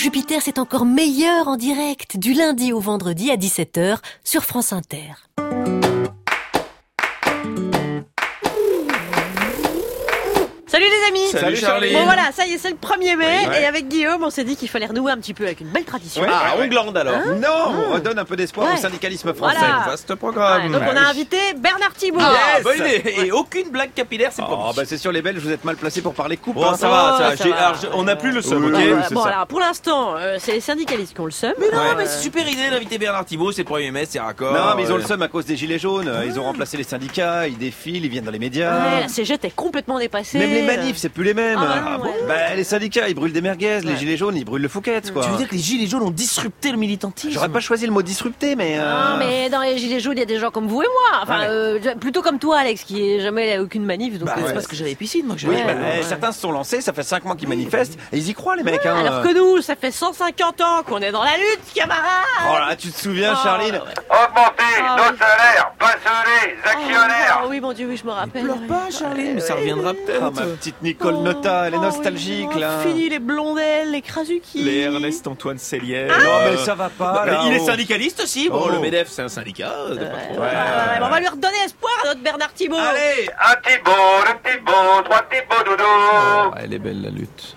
Jupiter, c'est encore meilleur en direct, du lundi au vendredi à 17h sur France Inter. Salut les amis. Salut Charlie. Bon voilà, ça y est, c'est le 1er mai Oui, ouais. et avec Guillaume, on s'est dit qu'il fallait renouer un petit peu avec une belle tradition. Ouais. Ah, Honglande alors. Non, on redonne un peu d'espoir au syndicalisme français. Voilà. Vaste programme. Donc on a invité Bernard Thibault. Yes. Bonne idée. Et aucune blague capillaire, c'est pour Oh, bah c'est sur les Belges, vous êtes mal placés pour parler coupe. Bon, ça va. ça va. Alors, on n'a plus le seum, ok Bon alors pour l'instant, c'est les syndicalistes qui ont le seum. Mais non, Ouais. mais c'est super idée d'inviter Bernard Thibault, c'est le 1er mai, c'est raccord. Non, mais ils ont le seum à cause des gilets jaunes. Ils ont remplacé les syndicats, ils défilent, ils viennent dans les médias. Ouais, la CGT est complètement dépassée. Même les manifs, c'est plus les mêmes. Ah bon, ouais. Bah, les syndicats, ils brûlent des merguez, les gilets jaunes, ils brûlent le Fouquet's, quoi. Tu veux dire que les gilets jaunes ont disrupté le militantisme? J'aurais pas choisi le mot disrupté, mais. Non, mais dans les gilets jaunes, il y a des gens comme vous et moi. Enfin, plutôt comme toi, Alex, qui est jamais allé à aucune manif. Donc, C'est parce que j'avais piscine, moi que Oui, j'avais. bah, certains se sont lancés, ça fait 5 mois qu'ils manifestent, et ils y croient, les mecs, hein. Alors que nous, ça fait 150 ans qu'on est dans la lutte, camarades. Oh là, tu te souviens, Charline? Augmenter nos salaires, pas ceux les actionnaires. Oh oui, mon Dieu, oui, je me rappelle. Pleure pas, Charline, mais ça reviendra peut-être. Ah, ma petite Nicole Nota, elle est nostalgique, oui, là. Fini les blondelles, les krasuki. Les Ernest-Antoine Célière. Non, mais ça va pas, là. Il est oh. syndicaliste aussi. Bon, Oh. le MEDEF, c'est un syndicat. On va lui redonner espoir à notre Bernard Thibault. Allez! Un petit beau, deux petits beaux, trois petits beaux doudous. Elle est belle la lutte.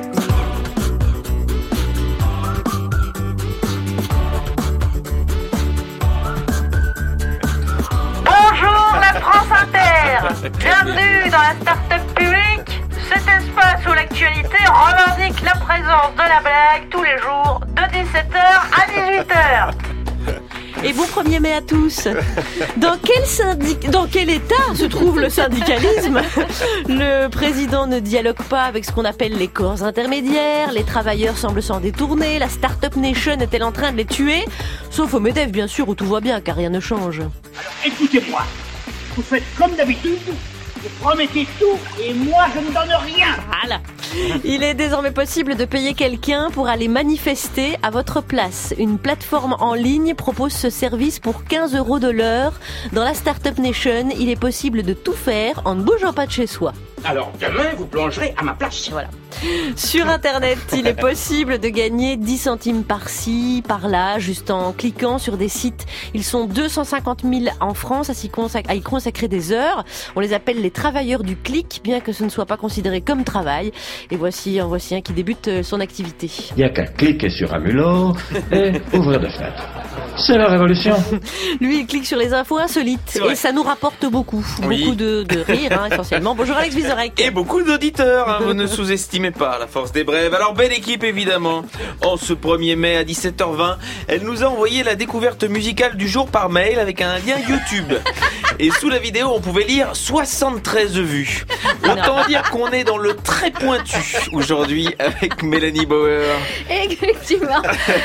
Bonjour la France Inter. Bienvenue dans la start-up publique, cet espace où l'actualité revendique la présence de la blague tous les jours de 17h à 18h. Et bon 1er mai à tous. Dans quel état se trouve le syndicalisme? Le président ne dialogue pas avec ce qu'on appelle les corps intermédiaires, les travailleurs semblent s'en détourner, la Startup Nation est-elle en train de les tuer? Sauf au MEDEF bien sûr, où tout va bien car rien ne change. Écoutez-moi, vous faites comme d'habitude, vous promettez tout et moi je ne donne rien. Voilà. Il est désormais possible de payer quelqu'un pour aller manifester à votre place. Une plateforme en ligne propose ce service pour 15 € de l'heure. Dans la Startup Nation, il est possible de tout faire en ne bougeant pas de chez soi. Alors demain vous plongerez à ma place. Voilà. Sur Internet, il est possible de gagner 10 centimes par-ci, par-là, juste en cliquant sur des sites. Ils sont 250 000 en France à y consacrer des heures. On les appelle les travailleurs du clic, bien que ce ne soit pas considéré comme travail. Et voici un qui débute son activité. Il n'y a qu'à cliquer sur un mulot et ouvrir des fenêtres. C'est la révolution. Lui, il clique sur les infos insolites et ça nous rapporte beaucoup. Oui. Beaucoup de rire, essentiellement. Bonjour Alex Vizorek. Et beaucoup d'auditeurs, vous ne sous-estimez pas la force des brèves. Alors belle équipe évidemment. En ce 1er mai à 17h20, elle nous a envoyé la découverte musicale du jour par mail avec un lien YouTube. Et sous la vidéo, on pouvait lire 73 vues. Autant dire qu'on est dans le très pointu aujourd'hui avec Mélanie Bauer. Effectivement.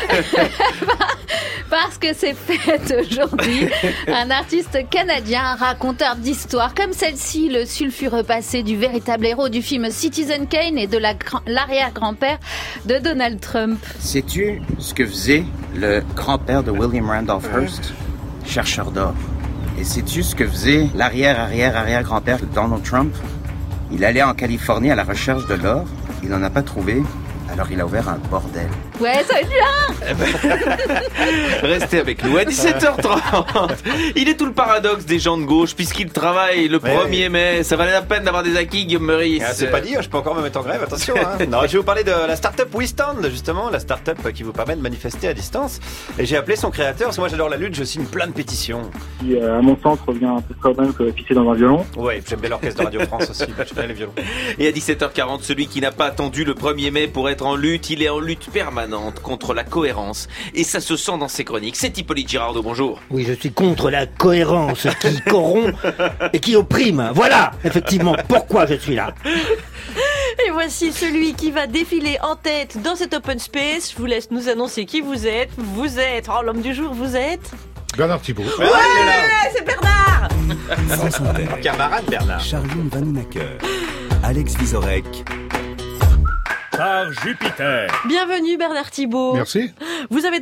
Parce que c'est fête aujourd'hui. Un artiste canadien, un raconteur d'histoires comme celle-ci, le sulfureux passé du véritable héros du film Citizen Kane et de l'arrière-grand-père de Donald Trump. Sais-tu ce que faisait le grand-père de William Randolph Hearst? Chercheur d'or. Et sais-tu ce que faisait l'arrière-arrière-arrière-grand-père de Donald Trump? Il allait en Californie à la recherche de l'or. Il n'en a pas trouvé. Alors il a ouvert un bordel. Ouais, ça va être bien. Restez avec nous à 17h30. Il est tout le paradoxe des gens de gauche puisqu'ils travaillent le 1er mai. Ça valait la peine d'avoir des acquis, Guillaume Meurice. C'est pas dit, je peux encore me mettre en grève, attention. Non, je vais vous parler de la startup WeStand, justement, la startup qui vous permet de manifester à distance. Et j'ai appelé son créateur, parce que moi j'adore la lutte, je signe plein de pétitions. Qui, à mon sens, revient un peu quand même que pisser dans un violon. Ouais, j'aime bien l'orchestre de Radio France aussi, je bien les violons. Et à 17h40, celui qui n'a pas attendu le 1er mai pour être en lutte, il est en lutte permanente contre la cohérence. Et ça se sent dans ses chroniques. C'est Hippolyte Girardot, bonjour. Oui, je suis contre la cohérence qui corrompt et qui opprime. Voilà, effectivement, pourquoi je suis là. Et voici celui qui va défiler en tête dans cet open space. Je vous laisse nous annoncer qui vous êtes. Vous êtes, l'homme du jour, vous êtes... Bernard Thibault. Ouais, c'est Bernard. France Inter. Camarade Bernard. Charline Vanhoenacker. Alex Vizorek. Par Jupiter. Bienvenue Bernard Thibault. Merci. Vous avez donc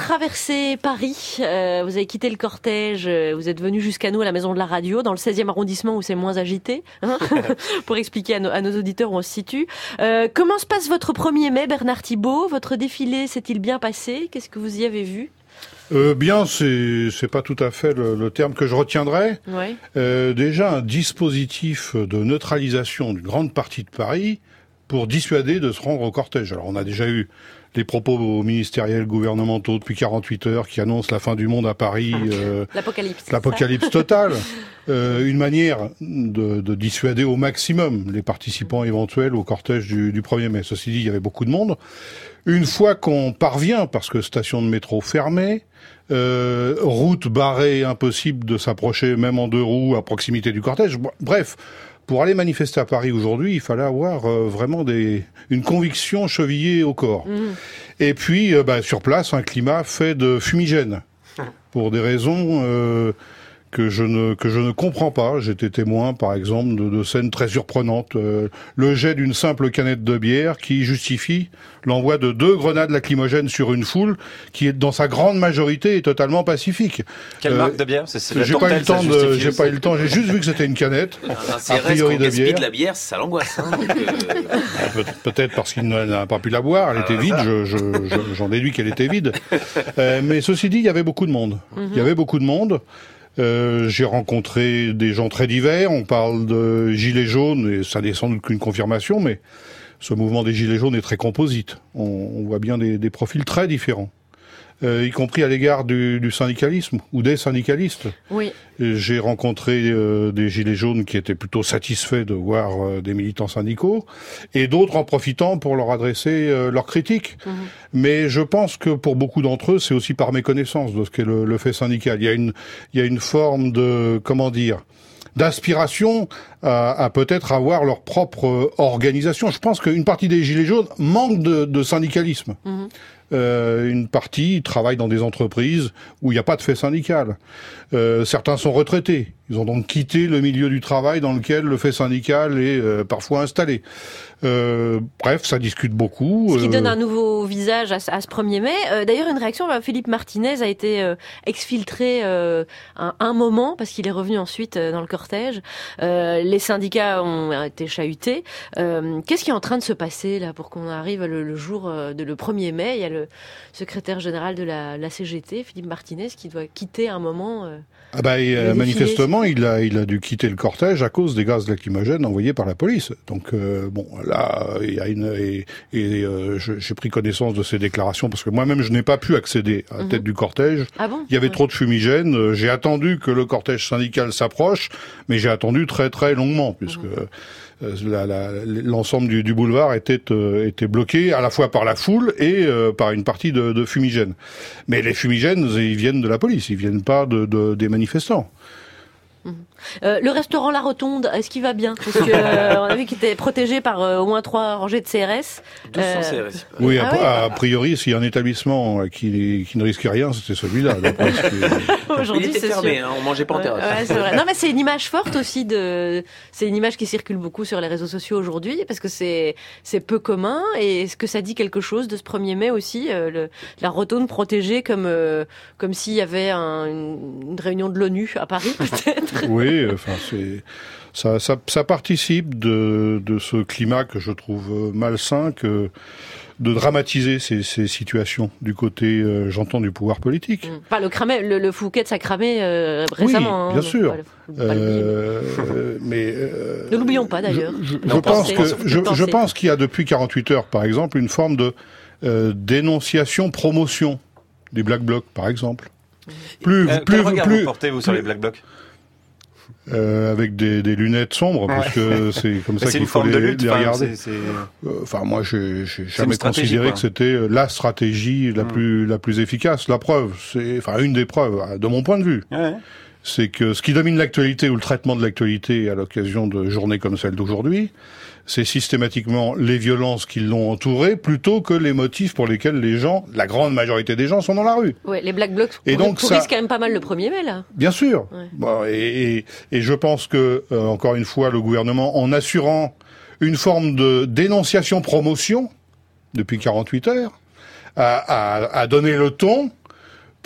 traversé Paris, vous avez quitté le cortège, vous êtes venu jusqu'à nous à la Maison de la Radio, dans le 16e arrondissement où c'est moins agité, hein, pour expliquer à nos auditeurs où on se situe. Comment se passe votre 1er mai, Bernard Thibault? Votre défilé s'est-il bien passé? Qu'est-ce que vous y avez vu? Bien, c'est pas tout à fait le terme que je retiendrai. Ouais. Déjà, un dispositif de neutralisation d'une grande partie de Paris pour dissuader de se rendre au cortège. Alors, on a déjà eu les propos ministériels, gouvernementaux depuis 48 heures qui annoncent la fin du monde à Paris. L'apocalypse totale. Une manière de dissuader au maximum les participants éventuels au cortège du 1er mai. Ceci dit, il y avait beaucoup de monde. Une fois qu'on parvient, parce que station de métro fermée, route barrée, impossible de s'approcher même en 2 roues à proximité du cortège. Bref, pour aller manifester à Paris aujourd'hui, il fallait avoir vraiment une conviction chevillée au corps. Et puis, sur place, un climat fait de fumigène. Pour des raisons que je ne comprends pas. J'étais témoin, par exemple, de scènes très surprenantes. Le jet d'une simple canette de bière qui justifie l'envoi de 2 grenades lacrymogènes sur une foule qui, dans sa grande majorité, est totalement pacifique. Quelle marque de bière? J'ai pas eu le temps. J'ai juste vu que c'était une canette. A priori de bière. De la bière, ça l'angoisse. Hein, peut-être parce qu'il n'a pas pu la boire. Elle était vide. J'en déduis qu'elle était vide. Mais ceci dit, il y avait beaucoup de monde. Il y avait beaucoup de monde. J'ai rencontré des gens très divers. On parle de gilets jaunes, et ça n'est sans doute qu'une confirmation, mais ce mouvement des gilets jaunes est très composite. On voit bien des profils très différents, y compris à l'égard du syndicalisme ou des syndicalistes. Oui. J'ai rencontré des gilets jaunes qui étaient plutôt satisfaits de voir des militants syndicaux, et d'autres en profitant pour leur adresser leurs critiques. Mais je pense que pour beaucoup d'entre eux, c'est aussi par méconnaissance de ce qu'est le fait syndical. Il y a une forme de, d'aspiration à peut-être avoir leur propre organisation. Je pense qu'une partie des gilets jaunes manque de syndicalisme. Une partie travaille dans des entreprises où il n'y a pas de fait syndical. Certains sont retraités. Ils ont donc quitté le milieu du travail dans lequel le fait syndical est parfois installé. Bref, ça discute beaucoup. Ce qui donne un nouveau visage à ce 1er mai. D'ailleurs, une réaction, Philippe Martinez a été exfiltré un moment, parce qu'il est revenu ensuite dans le cortège. Les syndicats ont été chahutés. Qu'est-ce qui est en train de se passer là pour qu'on arrive le jour le 1er mai? Il y a le secrétaire général de la CGT, Philippe Martinez, qui doit quitter un moment... manifestement, il a dû quitter le cortège à cause des gaz lacrymogènes envoyés par la police. Donc là, il y a j'ai pris connaissance de ces déclarations parce que moi-même je n'ai pas pu accéder à la tête du cortège. Ah bon? Il y avait trop de fumigènes. J'ai attendu que le cortège syndical s'approche, mais j'ai attendu très très longuement puisque l'ensemble du boulevard était bloqué à la fois par la foule et par une partie de fumigènes. Mais les fumigènes, ils viennent de la police, ils viennent pas des manifestants. Le restaurant La Rotonde, est-ce qu'il va bien? Parce que on a vu qu'il était protégé par au moins 3 rangées de CRS. 200 CRS. Oui, a priori, s'il y a un établissement qui ne risque rien, c'était celui-là. Aujourd'hui, il était fermé, on mangeait pas en terrasse. Ouais, c'est vrai. Non, mais c'est une image forte aussi c'est une image qui circule beaucoup sur les réseaux sociaux aujourd'hui, parce que c'est peu commun, et est-ce que ça dit quelque chose de ce 1er mai aussi, la Rotonde protégée comme s'il y avait une réunion de l'ONU à Paris, peut-être? Oui, ça participe de ce climat que je trouve malsain de dramatiser ces situations du côté, j'entends, du pouvoir politique. Enfin, le Fouquet, ça cramé récemment. Oui, bien sûr. Mais ne l'oublions pas d'ailleurs. Je pense qu'il y a depuis 48 heures, par exemple, une forme de dénonciation, promotion des Black Blocs, par exemple. Quel regard vous portez-vous sur les Black Blocs? Avec des lunettes sombres, parce que c'est comme ça qu'il faut les regarder. Moi, j'ai jamais considéré que c'était la stratégie la plus efficace. La preuve, une des preuves, de mon point de vue, c'est que ce qui domine l'actualité ou le traitement de l'actualité à l'occasion de journées comme celle d'aujourd'hui, c'est systématiquement les violences qui l'ont entouré, plutôt que les motifs pour lesquels la grande majorité des gens sont dans la rue. Ouais, les Black Blocs pourrissent quand même pas mal le 1er mai, là. Bien sûr. Ouais. Et je pense que, encore une fois, le gouvernement, en assurant une forme de dénonciation-promotion, depuis 48 heures, a donné le ton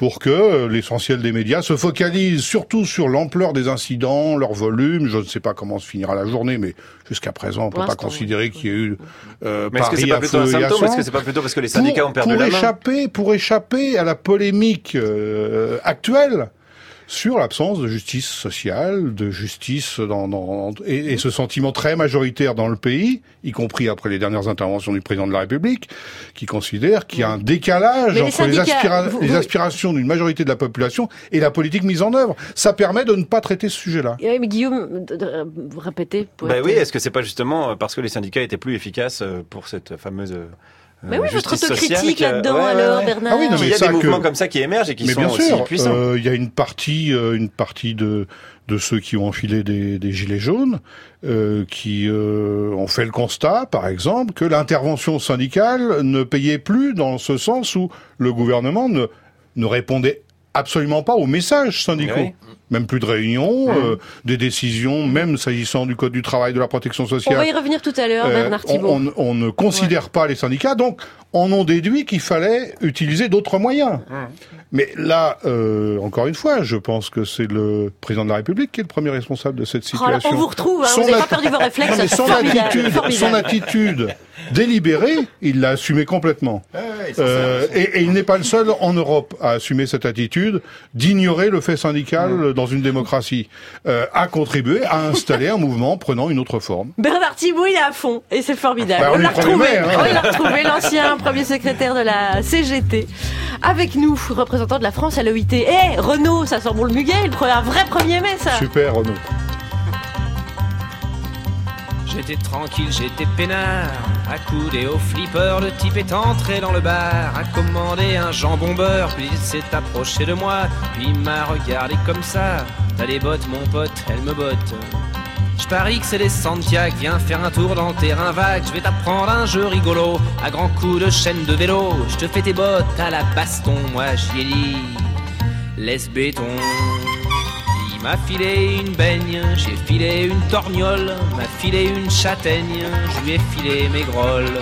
pour que l'essentiel des médias se focalise surtout sur l'ampleur des incidents, leur volume. Je ne sais pas comment se finira la journée, mais jusqu'à présent, on ne peut pas considérer qu'il y ait eu mais est-ce que c'est pas plutôt un symptôme? Est-ce que c'est pas plutôt parce que les syndicats ont perdu la main? Pour échapper à la polémique actuelle sur l'absence de justice sociale, de justice et ce sentiment très majoritaire dans le pays, y compris après les dernières interventions du président de la République, qui considère qu'il y a un décalage entre les aspirations d'une majorité de la population et la politique mise en œuvre. Ça permet de ne pas traiter ce sujet-là. Oui, mais Guillaume, vous répétez. Oui, est-ce que c'est pas justement parce que les syndicats étaient plus efficaces pour cette fameuse mais oui, votre autocritique là-dedans, alors, Bernard. Ah oui, non, mais il y a des mouvements comme ça qui émergent et qui sont aussi puissants. Il y a une partie de ceux qui ont enfilé des gilets jaunes, qui ont fait le constat, par exemple, que l'intervention syndicale ne payait plus dans ce sens où le gouvernement ne répondait absolument pas aux messages syndicaux. Oui. Même plus de réunions, des décisions, même s'agissant du Code du travail, de la protection sociale. On va y revenir tout à l'heure, Bernard Thibault. On ne considère pas les syndicats, donc on en déduit qu'il fallait utiliser d'autres moyens. Mais là, encore une fois, je pense que c'est le président de la République qui est le premier responsable de cette situation. On vous retrouve, vous n'avez pas perdu vos réflexes. Non, mais son attitude délibérée, il l'a assumée complètement. Et il n'est pas le seul en Europe à assumer cette attitude d'ignorer le fait syndical dans une démocratie, a contribué à installer un mouvement prenant une autre forme. Bernard Thibault, il est à fond, et c'est formidable. On l'a retrouvé, on l'a retrouvé, l'ancien premier secrétaire de la CGT. Avec nous, représentant de la France à l'OIT. Renaud, ça sent bon le muguet, un vrai 1er mai, ça. Super, Renaud. J'étais tranquille, j'étais peinard, accoudé au flipper, le type est entré dans le bar, a commandé un jambon beurre, puis il s'est approché de moi, puis il m'a regardé comme ça. T'as des bottes mon pote, elles me bottent. Je parie que c'est les Santiago, viens faire un tour dans le terrain vague, je vais t'apprendre un jeu rigolo, à grands coups de chaîne de vélo, je te fais tes bottes à la baston, moi j'y ai dit, laisse béton. Il m'a filé une baigne, j'ai filé une torgnole, m'a filé une châtaigne, je lui ai filé mes grolles.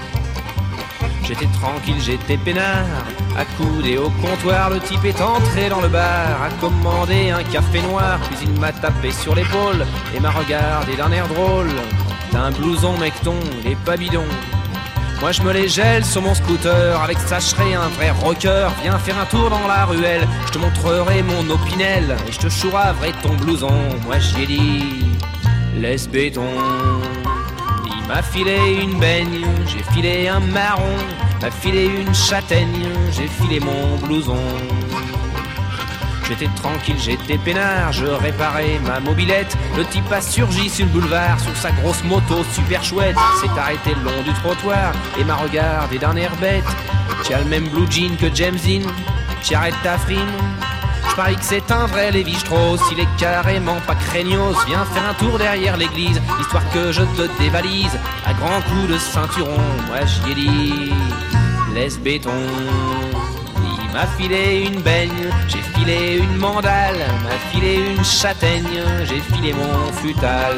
J'étais tranquille, j'étais peinard, accoudé au comptoir, le type est entré dans le bar, a commandé un café noir, puis il m'a tapé sur l'épaule et m'a regardé d'un air drôle. T'as un blouson mecton, il est pas bidon. Moi je me les gèle sur mon scooter, avec ça je serai un vrai rocker. Viens faire un tour dans la ruelle, je te montrerai mon opinel, et je te chouraverai ton blouson. Moi j'y ai dit, laisse béton. Il m'a filé une baigne, j'ai filé un marron, m'a filé une châtaigne, j'ai filé mon blouson. J'étais tranquille, j'étais peinard, je réparais ma mobilette. Le type a surgi sur le boulevard, sur sa grosse moto super chouette. S'est arrêté le long du trottoir et m'a regardé d'un air bête. Tu as le même blue jean que James Dean, tu arrêtes ta frime. Je parie que c'est un vrai Lévi-Strauss, il est carrément pas craignos. Viens faire un tour derrière l'église, histoire que je te dévalise. À grands coups de ceinturon, moi j'y ai dit, laisse béton. Il m'a filé une baigne, j'ai filé une mandale, m'a filé une châtaigne, j'ai filé mon futal.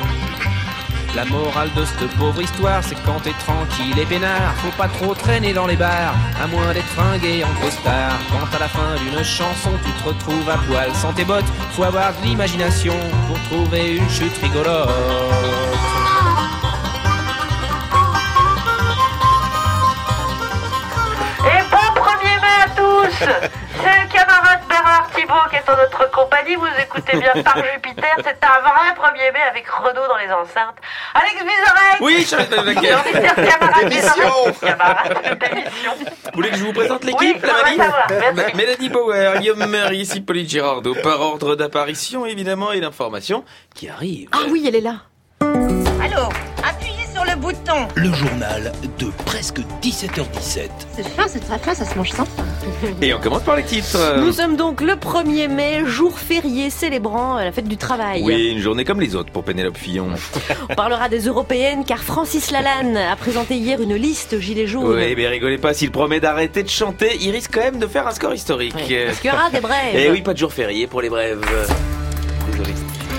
La morale de cette pauvre histoire, c'est quand t'es tranquille et peinard, faut pas trop traîner dans les bars, à moins d'être fringué en costard. Quand à la fin d'une chanson, tu te retrouves à poil sans tes bottes, faut avoir de l'imagination pour trouver une chute rigolote. C'est le camarade Bernard Thibault qui est en notre compagnie. Vous écoutez bien Par Jupiter. C'est un vrai 1er mai avec Renaud dans les enceintes. Alex Vizorek. Oui, camarade d'émission. Vous voulez que je vous présente l'équipe, la Mélanie Power, Guillaume Mery, Hippolyte Girardot, par ordre d'apparition évidemment et d'information qui arrive. Ah oui, elle est là. Alors, appuyez sur le bouton. Le journal de presque 17h17. C'est fin, c'est très fin, ça se mange sans fin. Et on commence par les titres. Nous sommes donc le 1er mai, jour férié célébrant la fête du travail. Oui, une journée comme les autres pour Pénélope Fillon. On parlera des européennes car Francis Lalanne a présenté hier une liste gilets jaunes. Oui, mais rigolez pas, s'il promet d'arrêter de chanter, il risque quand même de faire un score historique. Oui, parce qu'il y aura des brèves. Et oui, pas de jour férié pour les brèves. Désolé.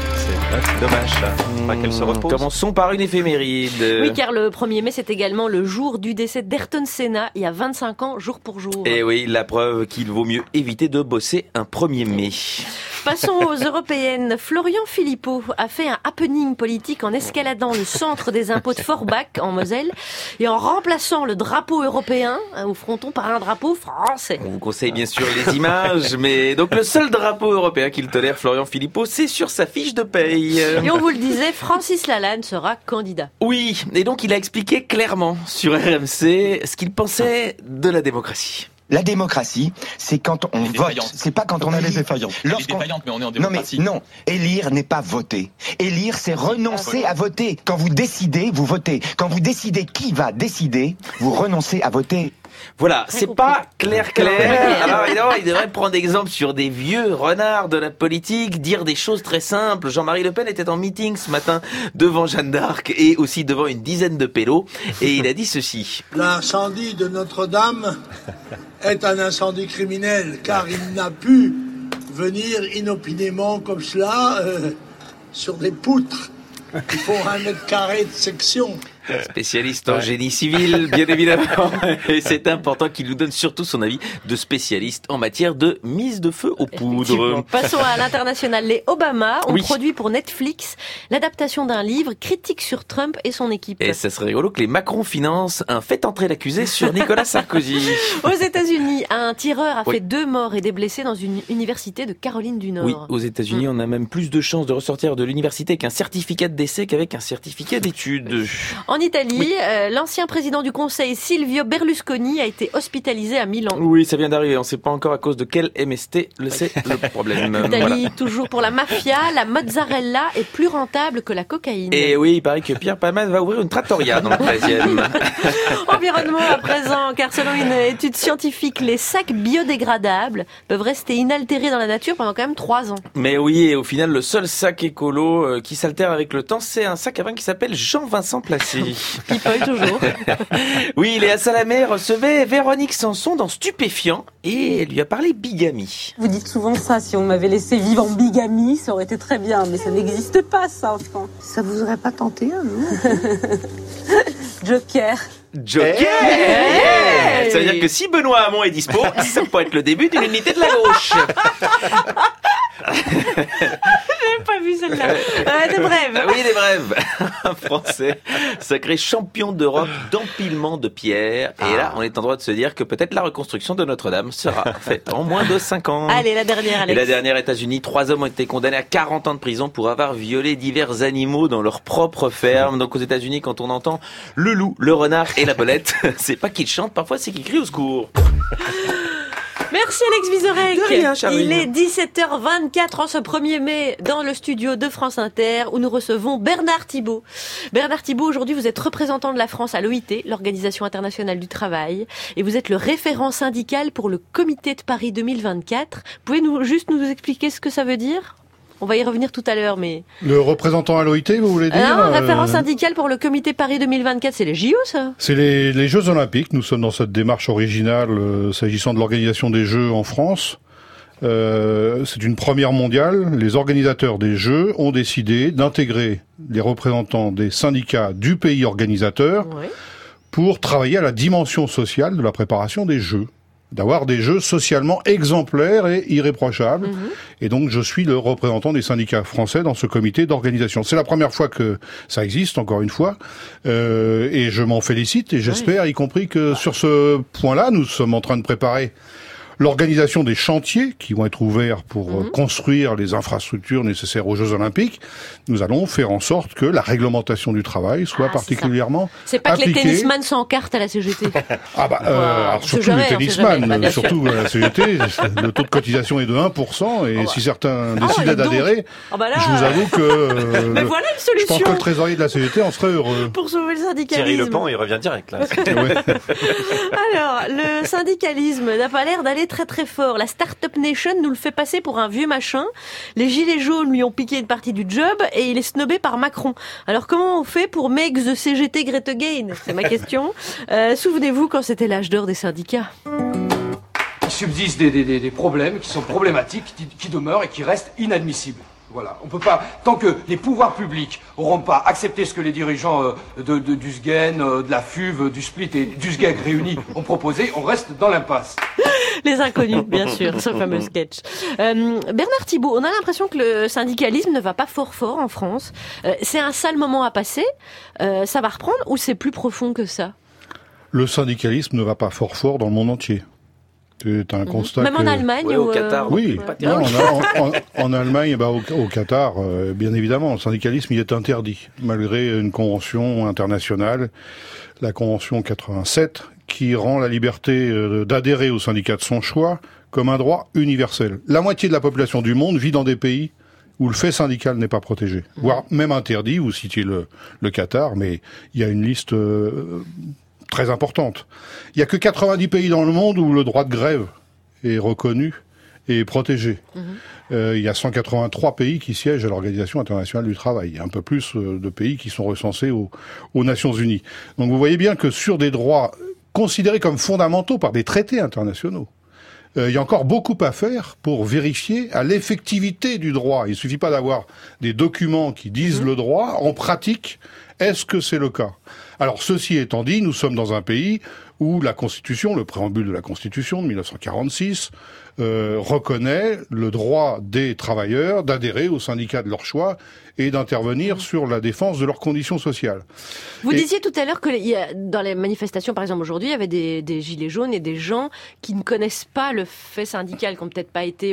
C'est dommage, ça. Faudra qu'elle se repose. Commençons par une éphéméride. Oui, car le 1er mai, c'est également le jour du décès d'Ayrton Senna, il y a 25 ans, jour pour jour. Et oui, la preuve qu'il vaut mieux éviter de bosser un 1er mai. Passons aux européennes. Florian Philippot a fait un happening politique en escaladant le centre des impôts de Forbach, en Moselle, et en remplaçant le drapeau européen au fronton par un drapeau français. On vous conseille bien sûr les images, mais donc le seul drapeau européen qu'il tolère, Florian Philippot, c'est sur sa fiche de paye. Et on vous le disait, Francis Lalanne sera candidat. Oui, et donc il a expliqué clairement sur RMC ce qu'il pensait de la démocratie. La démocratie, c'est quand on vote. C'est pas quand on Elle est élit. défaillante. Elle est défaillante, mais on est en démocratie. Non, élire n'est pas voter. Élire, c'est renoncer à voter. Quand vous décidez, vous votez. Quand vous décidez qui va décider, vous renoncez à voter. Voilà, c'est pas clair. Alors évidemment, il devrait prendre exemple sur des vieux renards de la politique, dire des choses très simples. Jean-Marie Le Pen était en meeting ce matin devant Jeanne d'Arc et aussi devant une dizaine de pélos, et il a dit ceci. L'incendie de Notre-Dame est un incendie criminel, car il n'a pu venir inopinément comme cela sur des poutres qui font 1 mètre carré de section. Spécialiste en génie civil, bien évidemment. Et c'est important qu'il nous donne surtout son avis de spécialiste en matière de mise de feu aux poudres. Passons à l'international. Les Obama ont produit pour Netflix l'adaptation d'un livre critique sur Trump et son équipe. Et ça serait rigolo que les Macron financent un fait entrer l'accusé sur Nicolas Sarkozy. Aux États-Unis, un tireur a fait 2 morts et des blessés dans une université de Caroline du Nord. Oui, aux États-Unis, on a même plus de chances de ressortir de l'université avec un certificat de décès qu'avec un certificat d'études. En Italie, l'ancien président du Conseil, Silvio Berlusconi, a été hospitalisé à Milan. Oui, ça vient d'arriver. On ne sait pas encore à cause de quel MST, c'est le problème. Italie, toujours pour la mafia, la mozzarella est plus rentable que la cocaïne. Et oui, il paraît que Pierre Palmade va ouvrir une trattoria dans le 13e. Environnement à présent, car selon une étude scientifique, les sacs biodégradables peuvent rester inaltérés dans la nature pendant quand même 3 ans. Mais oui, et au final, le seul sac écolo qui s'altère avec le temps, c'est un sac à vin qui s'appelle Jean-Vincent Placé. People toujours. Oui, Léa Salamé recevait Véronique Sanson dans Stupéfiant et elle lui a parlé bigamie. Vous dites souvent ça, si on m'avait laissé vivre en bigamie, ça aurait été très bien, mais ça n'existe pas, ça, enfin. Ça vous aurait pas tenté, un Joker. Ça veut dire que si Benoît Hamon est dispo, ça peut être le début d'une unité de la gauche. J'avais pas vu celle-là. Des brèves. Oui, des brèves. Un Français sacré champion d'Europe d'empilement de pierres. Et là, on est en droit de se dire que peut-être la reconstruction de Notre-Dame sera faite en moins de 5 ans. Allez, la dernière, Alex. Et la dernière, États-Unis, 3 hommes ont été condamnés à 40 ans de prison pour avoir violé divers animaux dans leur propre ferme. Donc aux États-Unis, quand on entend le loup, le renard et la belette, c'est pas qu'ils chantent, parfois c'est qu'ils crient au secours. Merci Alex Vizorek. De rien, Charline. Il est 17h24 en ce 1er mai dans le studio de France Inter où nous recevons Bernard Thibault. Bernard Thibault, aujourd'hui vous êtes représentant de la France à l'OIT, l'Organisation Internationale du Travail, et vous êtes le référent syndical pour le Comité de Paris 2024. Pouvez-nous juste nous expliquer ce que ça veut dire ? On va y revenir tout à l'heure, mais... Le représentant à l'OIT, vous voulez dire Non, référent syndical pour le Comité Paris 2024, c'est les JO, ça ? C'est les Jeux Olympiques. Nous sommes dans cette démarche originale s'agissant de l'organisation des Jeux en France. C'est une première mondiale. Les organisateurs des Jeux ont décidé d'intégrer les représentants des syndicats du pays organisateur pour travailler à la dimension sociale de la préparation des Jeux. D'avoir des jeux socialement exemplaires et irréprochables. Et donc, je suis le représentant des syndicats français dans ce comité d'organisation. C'est la première fois que ça existe, encore une fois, et je m'en félicite, et j'espère, y compris que sur ce point-là, nous sommes en train de préparer l'organisation des chantiers qui vont être ouverts pour construire les infrastructures nécessaires aux Jeux Olympiques. Nous allons faire en sorte que la réglementation du travail soit particulièrement c'est pas appliquée. Que les tennisman s'encartent à la CGT. Alors surtout les tennisman, surtout à la CGT, le taux de cotisation est de 1%, et si certains décidaient d'adhérer, je vous avoue que mais voilà une solution. Je pense que le trésorier de la CGT en serait heureux. Pour sauver le syndicalisme. Thierry Lepant, il revient direct là. Alors, le syndicalisme n'a pas l'air d'aller très très fort. La Startup Nation nous le fait passer pour un vieux machin. Les gilets jaunes lui ont piqué une partie du job et il est snobé par Macron. Alors comment on fait pour make the CGT great again ? C'est ma question. Souvenez-vous quand c'était l'âge d'or des syndicats. Il subsiste des problèmes qui sont problématiques, qui demeurent et qui restent inadmissibles. Voilà, on peut pas, tant que les pouvoirs publics n'auront pas accepté ce que les dirigeants du SGEN, de la FUV, du Split et du SGEG réunis ont proposé, on reste dans l'impasse. Les inconnus, bien sûr, ce fameux sketch. Bernard Thibault, on a l'impression que le syndicalisme ne va pas fort en France. C'est un sale moment à passer. Ça va reprendre ou c'est plus profond que ça? Le syndicalisme ne va pas fort dans le monde entier. C'est un constat. Même en Allemagne ou au Qatar. Oui, en Allemagne, au Qatar, bien évidemment, le syndicalisme y est interdit, malgré une convention internationale, la convention 87, qui rend la liberté d'adhérer au syndicat de son choix comme un droit universel. La moitié de la population du monde vit dans des pays où le fait syndical n'est pas protégé, voire même interdit. Vous citiez le Qatar, mais il y a une liste très importante. Il y a que 90 pays dans le monde où le droit de grève est reconnu et protégé. Il y a 183 pays qui siègent à l'Organisation internationale du travail. Il y a un peu plus de pays qui sont recensés aux Nations Unies. Donc vous voyez bien que sur des droits considérés comme fondamentaux par des traités internationaux, il y a encore beaucoup à faire pour vérifier à l'effectivité du droit. Il ne suffit pas d'avoir des documents qui disent le droit. En pratique, est-ce que c'est le cas? Alors, ceci étant dit, nous sommes dans un pays où la Constitution, le préambule de la Constitution de 1946, reconnaît le droit des travailleurs d'adhérer au syndicat de leur choix et d'intervenir sur la défense de leurs conditions sociales. Vous disiez tout à l'heure que dans les manifestations, par exemple aujourd'hui, il y avait des gilets jaunes et des gens qui ne connaissent pas le fait syndical, qui n'ont peut-être pas été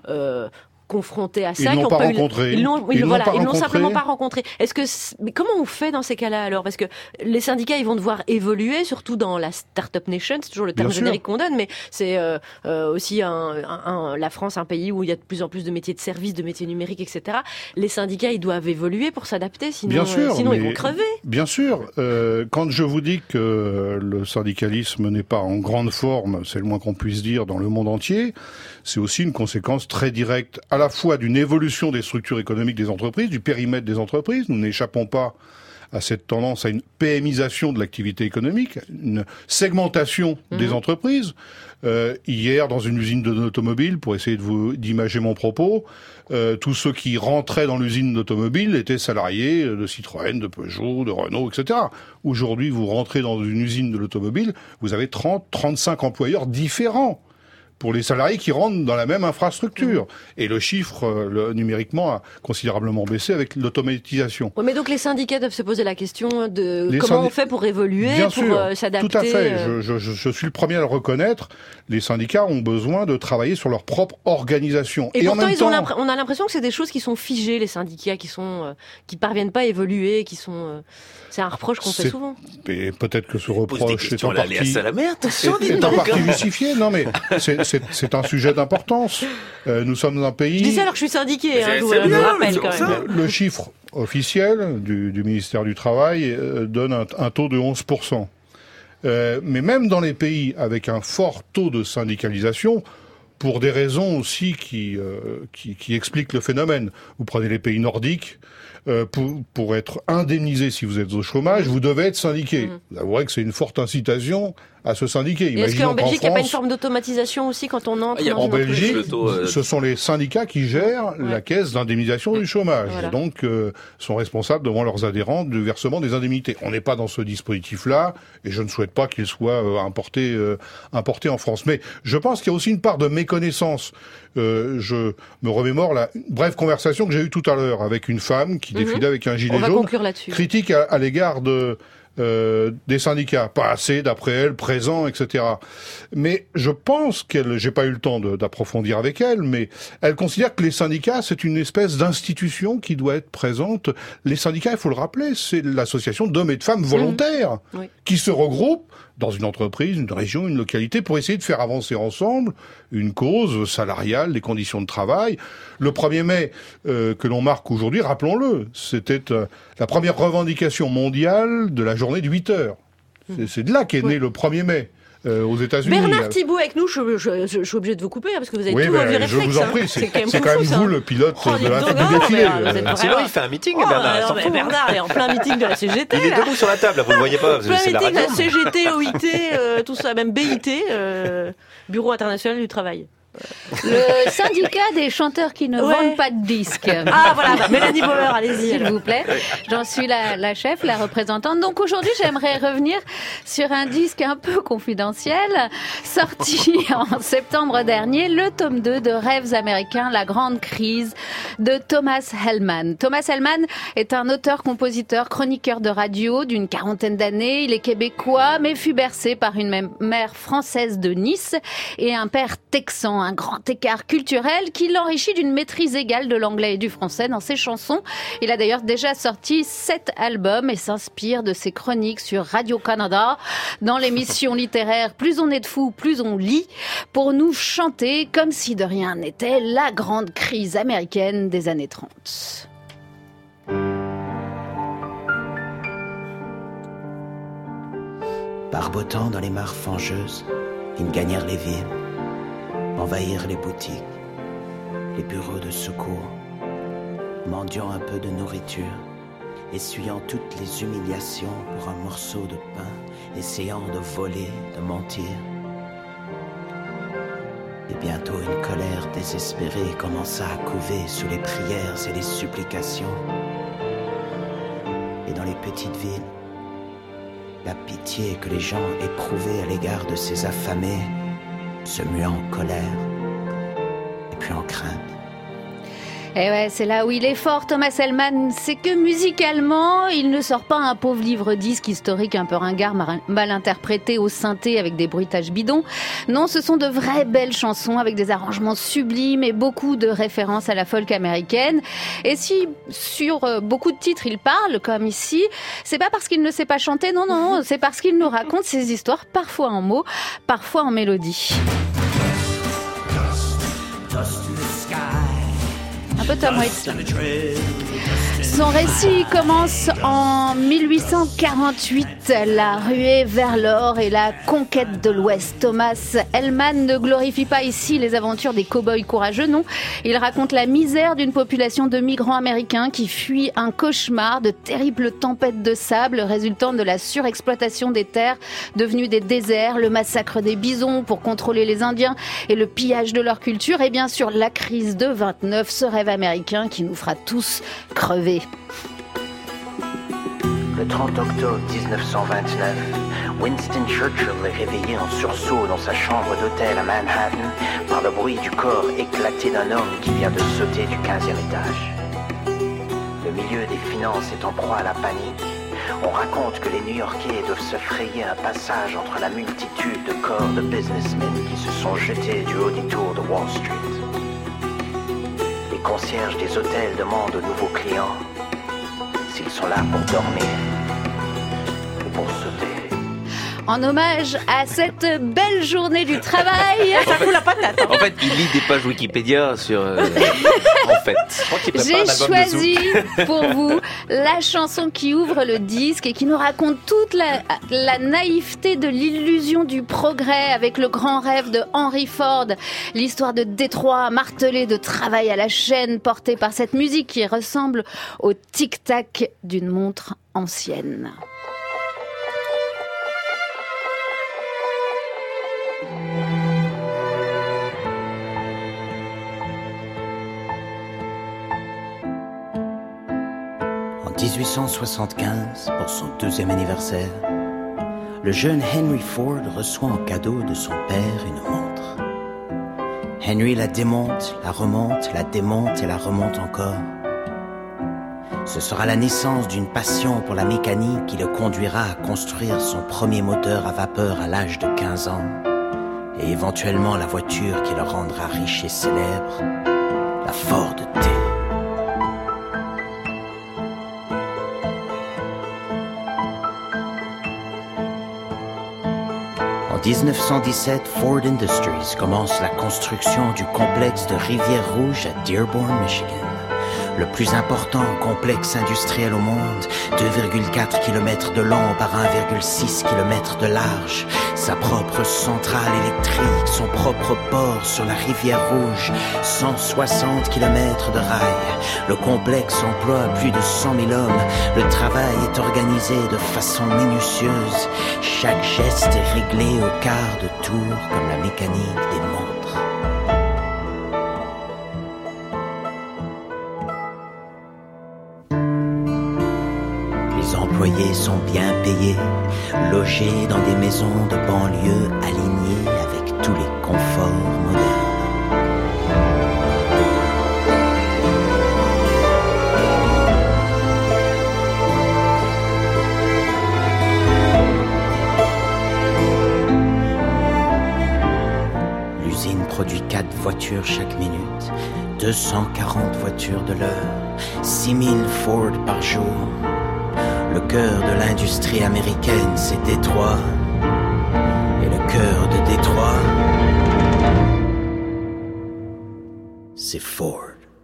confrontés à ça, ils l'ont pas rencontré. Ils l'ont simplement pas rencontré. Mais comment on fait dans ces cas-là alors? Parce que les syndicats, ils vont devoir évoluer, surtout dans la Startup Nation. C'est toujours le terme générique qu'on donne, mais c'est aussi la France, un pays où il y a de plus en plus de métiers de services, de métiers numériques, etc. Les syndicats, ils doivent évoluer pour s'adapter, sinon ils vont crever. Bien sûr. Quand je vous dis que le syndicalisme n'est pas en grande forme, c'est le moins qu'on puisse dire dans le monde entier, c'est aussi une conséquence très directe à la fois d'une évolution des structures économiques des entreprises, du périmètre des entreprises. Nous n'échappons pas à cette tendance à une PMisation de l'activité économique, une segmentation des entreprises. Hier, dans une usine d'automobile, pour essayer d'imager mon propos, tous ceux qui rentraient dans l'usine d'automobile étaient salariés de Citroën, de Peugeot, de Renault, etc. Aujourd'hui, vous rentrez dans une usine de l'automobile, vous avez 30-35 employeurs différents pour les salariés qui rentrent dans la même infrastructure. Et le chiffre, numériquement, a considérablement baissé avec l'automatisation. Oui, mais donc les syndicats doivent se poser la question de comment on fait pour évoluer, s'adapter. Tout à fait. Je suis le premier à le reconnaître. Les syndicats ont besoin de travailler sur leur propre organisation. Et pourtant, on a l'impression que c'est des choses qui sont figées, les syndicats, qui parviennent pas à évoluer, c'est un reproche qu'on fait souvent. Et peut-être que ce reproche est en partie justifié. Non, mais c'est un sujet d'importance. Nous sommes un pays... Je dis ça alors que je suis syndiqué, je vous rappelle quand même. Le chiffre officiel du ministère du Travail donne un taux de 11%. Mais même dans les pays avec un fort taux de syndicalisation, pour des raisons aussi qui expliquent le phénomène. Vous prenez les pays nordiques, pour être indemnisé si vous êtes au chômage, vous devez être syndiqué. Vous avouerez que c'est une forte incitation à se syndiquer. Est-ce qu'en Belgique, il n'y a pas une forme d'automatisation aussi quand on entre en Belgique, ce sont les syndicats qui gèrent la caisse d'indemnisation du chômage. Voilà. Et donc, sont responsables devant leurs adhérents du versement des indemnités. On n'est pas dans ce dispositif-là, et je ne souhaite pas qu'il soit importé en France. Mais je pense qu'il y a aussi une part de méconnaissance. Je me remémore la brève conversation que j'ai eue tout à l'heure avec une femme qui défilait avec un gilet jaune, critique à l'égard des syndicats, pas assez d'après elle, présent, etc. Mais je pense j'ai pas eu le temps d'approfondir avec elle, mais elle considère que les syndicats, c'est une espèce d'institution qui doit être présente. Les syndicats, il faut le rappeler, c'est l'association d'hommes et de femmes volontaires qui se regroupent dans une entreprise, une région, une localité, pour essayer de faire avancer ensemble une cause salariale, les conditions de travail. Le 1er mai que l'on marque aujourd'hui, rappelons-le, c'était la première revendication mondiale de la journée de 8 heures. C'est de là qu'est né le 1er mai. Aux États-Unis. Bernard Thibault avec nous, je suis obligé de vous couper parce que vous avez tous vos vieux réflexes. Je vous en prie, c'est quand même vous le pilote du défilé. Sinon, il fait un meeting, Bernard. Bernard est en plein meeting de la CGT. Il est debout sur la table, vous ne le voyez pas. Plein meeting de la CGT, OIT, tout ça, même BIT, Bureau international du travail. Le syndicat des chanteurs qui ne vendent pas de disques. Ah voilà, Mélanie Bauer, allez-y. S'il vous plaît. J'en suis la chef, la représentante. Donc aujourd'hui, j'aimerais revenir sur un disque un peu confidentiel, sorti en septembre dernier, le tome 2 de Rêves américains, la grande crise de Thomas Hellman. Thomas Hellman est un auteur-compositeur, chroniqueur de radio d'une 40aine d'années. Il est québécois, mais fut bercé par une mère française de Nice et un père texan, un grand écart culturel qui l'enrichit d'une maîtrise égale de l'anglais et du français dans ses chansons. Il a d'ailleurs déjà sorti 7 albums et s'inspire de ses chroniques sur Radio-Canada dans l'émission littéraire Plus on est de fous, plus on lit, pour nous chanter comme si de rien n'était la grande crise américaine des années 30. Barbotant dans les mares fangeuses, ils gagnèrent les villes, envahirent les boutiques, les bureaux de secours, mendiant un peu de nourriture, essuyant toutes les humiliations pour un morceau de pain, essayant de voler, de mentir. Et bientôt une colère désespérée commença à couver sous les prières et les supplications. Et dans les petites villes, la pitié que les gens éprouvaient à l'égard de ces affamés se mua en colère et puis en crainte. Et ouais, c'est là où il est fort, Thomas Hellman. C'est que musicalement, il ne sort pas un pauvre livre-disque historique un peu ringard, mal interprété au synthé avec des bruitages bidons. Non, ce sont de vraies belles chansons avec des arrangements sublimes et beaucoup de références à la folk américaine. Et si sur beaucoup de titres il parle, comme ici, c'est pas parce qu'il ne sait pas chanter, non, c'est parce qu'il nous raconte ses histoires, parfois en mots, parfois en mélodie. Un peu Tom Waits. Son récit commence en 1848, la ruée vers l'or et la conquête de l'Ouest. Thomas Hellman ne glorifie pas ici les aventures des cow-boys courageux, non. Il raconte la misère d'une population de migrants américains qui fuient un cauchemar, de terribles tempêtes de sable résultant de la surexploitation des terres devenues des déserts, le massacre des bisons pour contrôler les Indiens et le pillage de leur culture et bien sûr la crise de 29, ce rêve américain qui nous fera tous crever. Le 30 octobre 1929, Winston Churchill est réveillé en sursaut dans sa chambre d'hôtel à Manhattan par le bruit du corps éclaté d'un homme qui vient de sauter du 15e étage. Le milieu des finances est en proie à la panique. On raconte que les New-Yorkais doivent se frayer un passage entre la multitude de corps de businessmen qui se sont jetés du haut des tours de Wall Street. Les concierges des hôtels demandent aux nouveaux clients s'ils sont là pour dormir ou pour sauter. En hommage à cette belle journée du travail. Ça fout la patate. En fait, il lit des pages Wikipédia sur... en fait. J'ai choisi pour vous la chanson qui ouvre le disque et qui nous raconte toute la naïveté de l'illusion du progrès avec le grand rêve de Henry Ford. L'histoire de Détroit martelée de travail à la chaîne portée par cette musique qui ressemble au tic-tac d'une montre ancienne. En 1875, pour son 2e anniversaire, le jeune Henry Ford reçoit en cadeau de son père une montre. Henry la démonte, la remonte, la démonte et la remonte encore. Ce sera la naissance d'une passion pour la mécanique qui le conduira à construire son premier moteur à vapeur à l'âge de 15 ans et éventuellement la voiture qui le rendra riche et célèbre, la Ford T. En 1917, Ford Industries commence la construction du complexe de Rivière-Rouge à Dearborn, Michigan. Le plus important complexe industriel au monde, 2,4 km de long par 1,6 km de large, sa propre centrale électrique, son propre port sur la rivière Rouge, 160 km de rails. Le complexe emploie plus de 100 000 hommes. Le travail est organisé de façon minutieuse. Chaque geste est réglé au quart de tour comme la mécanique des montres. ouvriers sont bien payés, logés dans des maisons de banlieue alignées avec tous les conforts modernes. L'usine produit 4 voitures chaque minute, 240 voitures de l'heure, 6000 Ford par jour. Le cœur de l'industrie américaine, c'est Détroit. Et le cœur de Détroit, c'est Ford.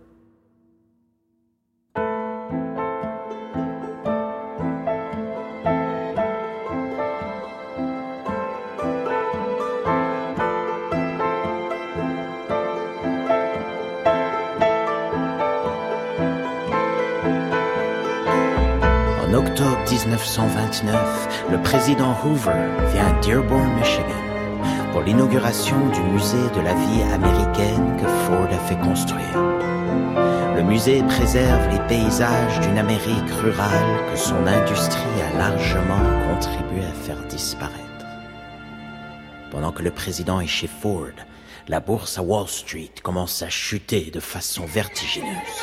En octobre 1929, le président Hoover vient à Dearborn, Michigan, pour l'inauguration du musée de la vie américaine que Ford a fait construire. Le musée préserve les paysages d'une Amérique rurale que son industrie a largement contribué à faire disparaître. Pendant que le président est chez Ford, la bourse à Wall Street commence à chuter de façon vertigineuse.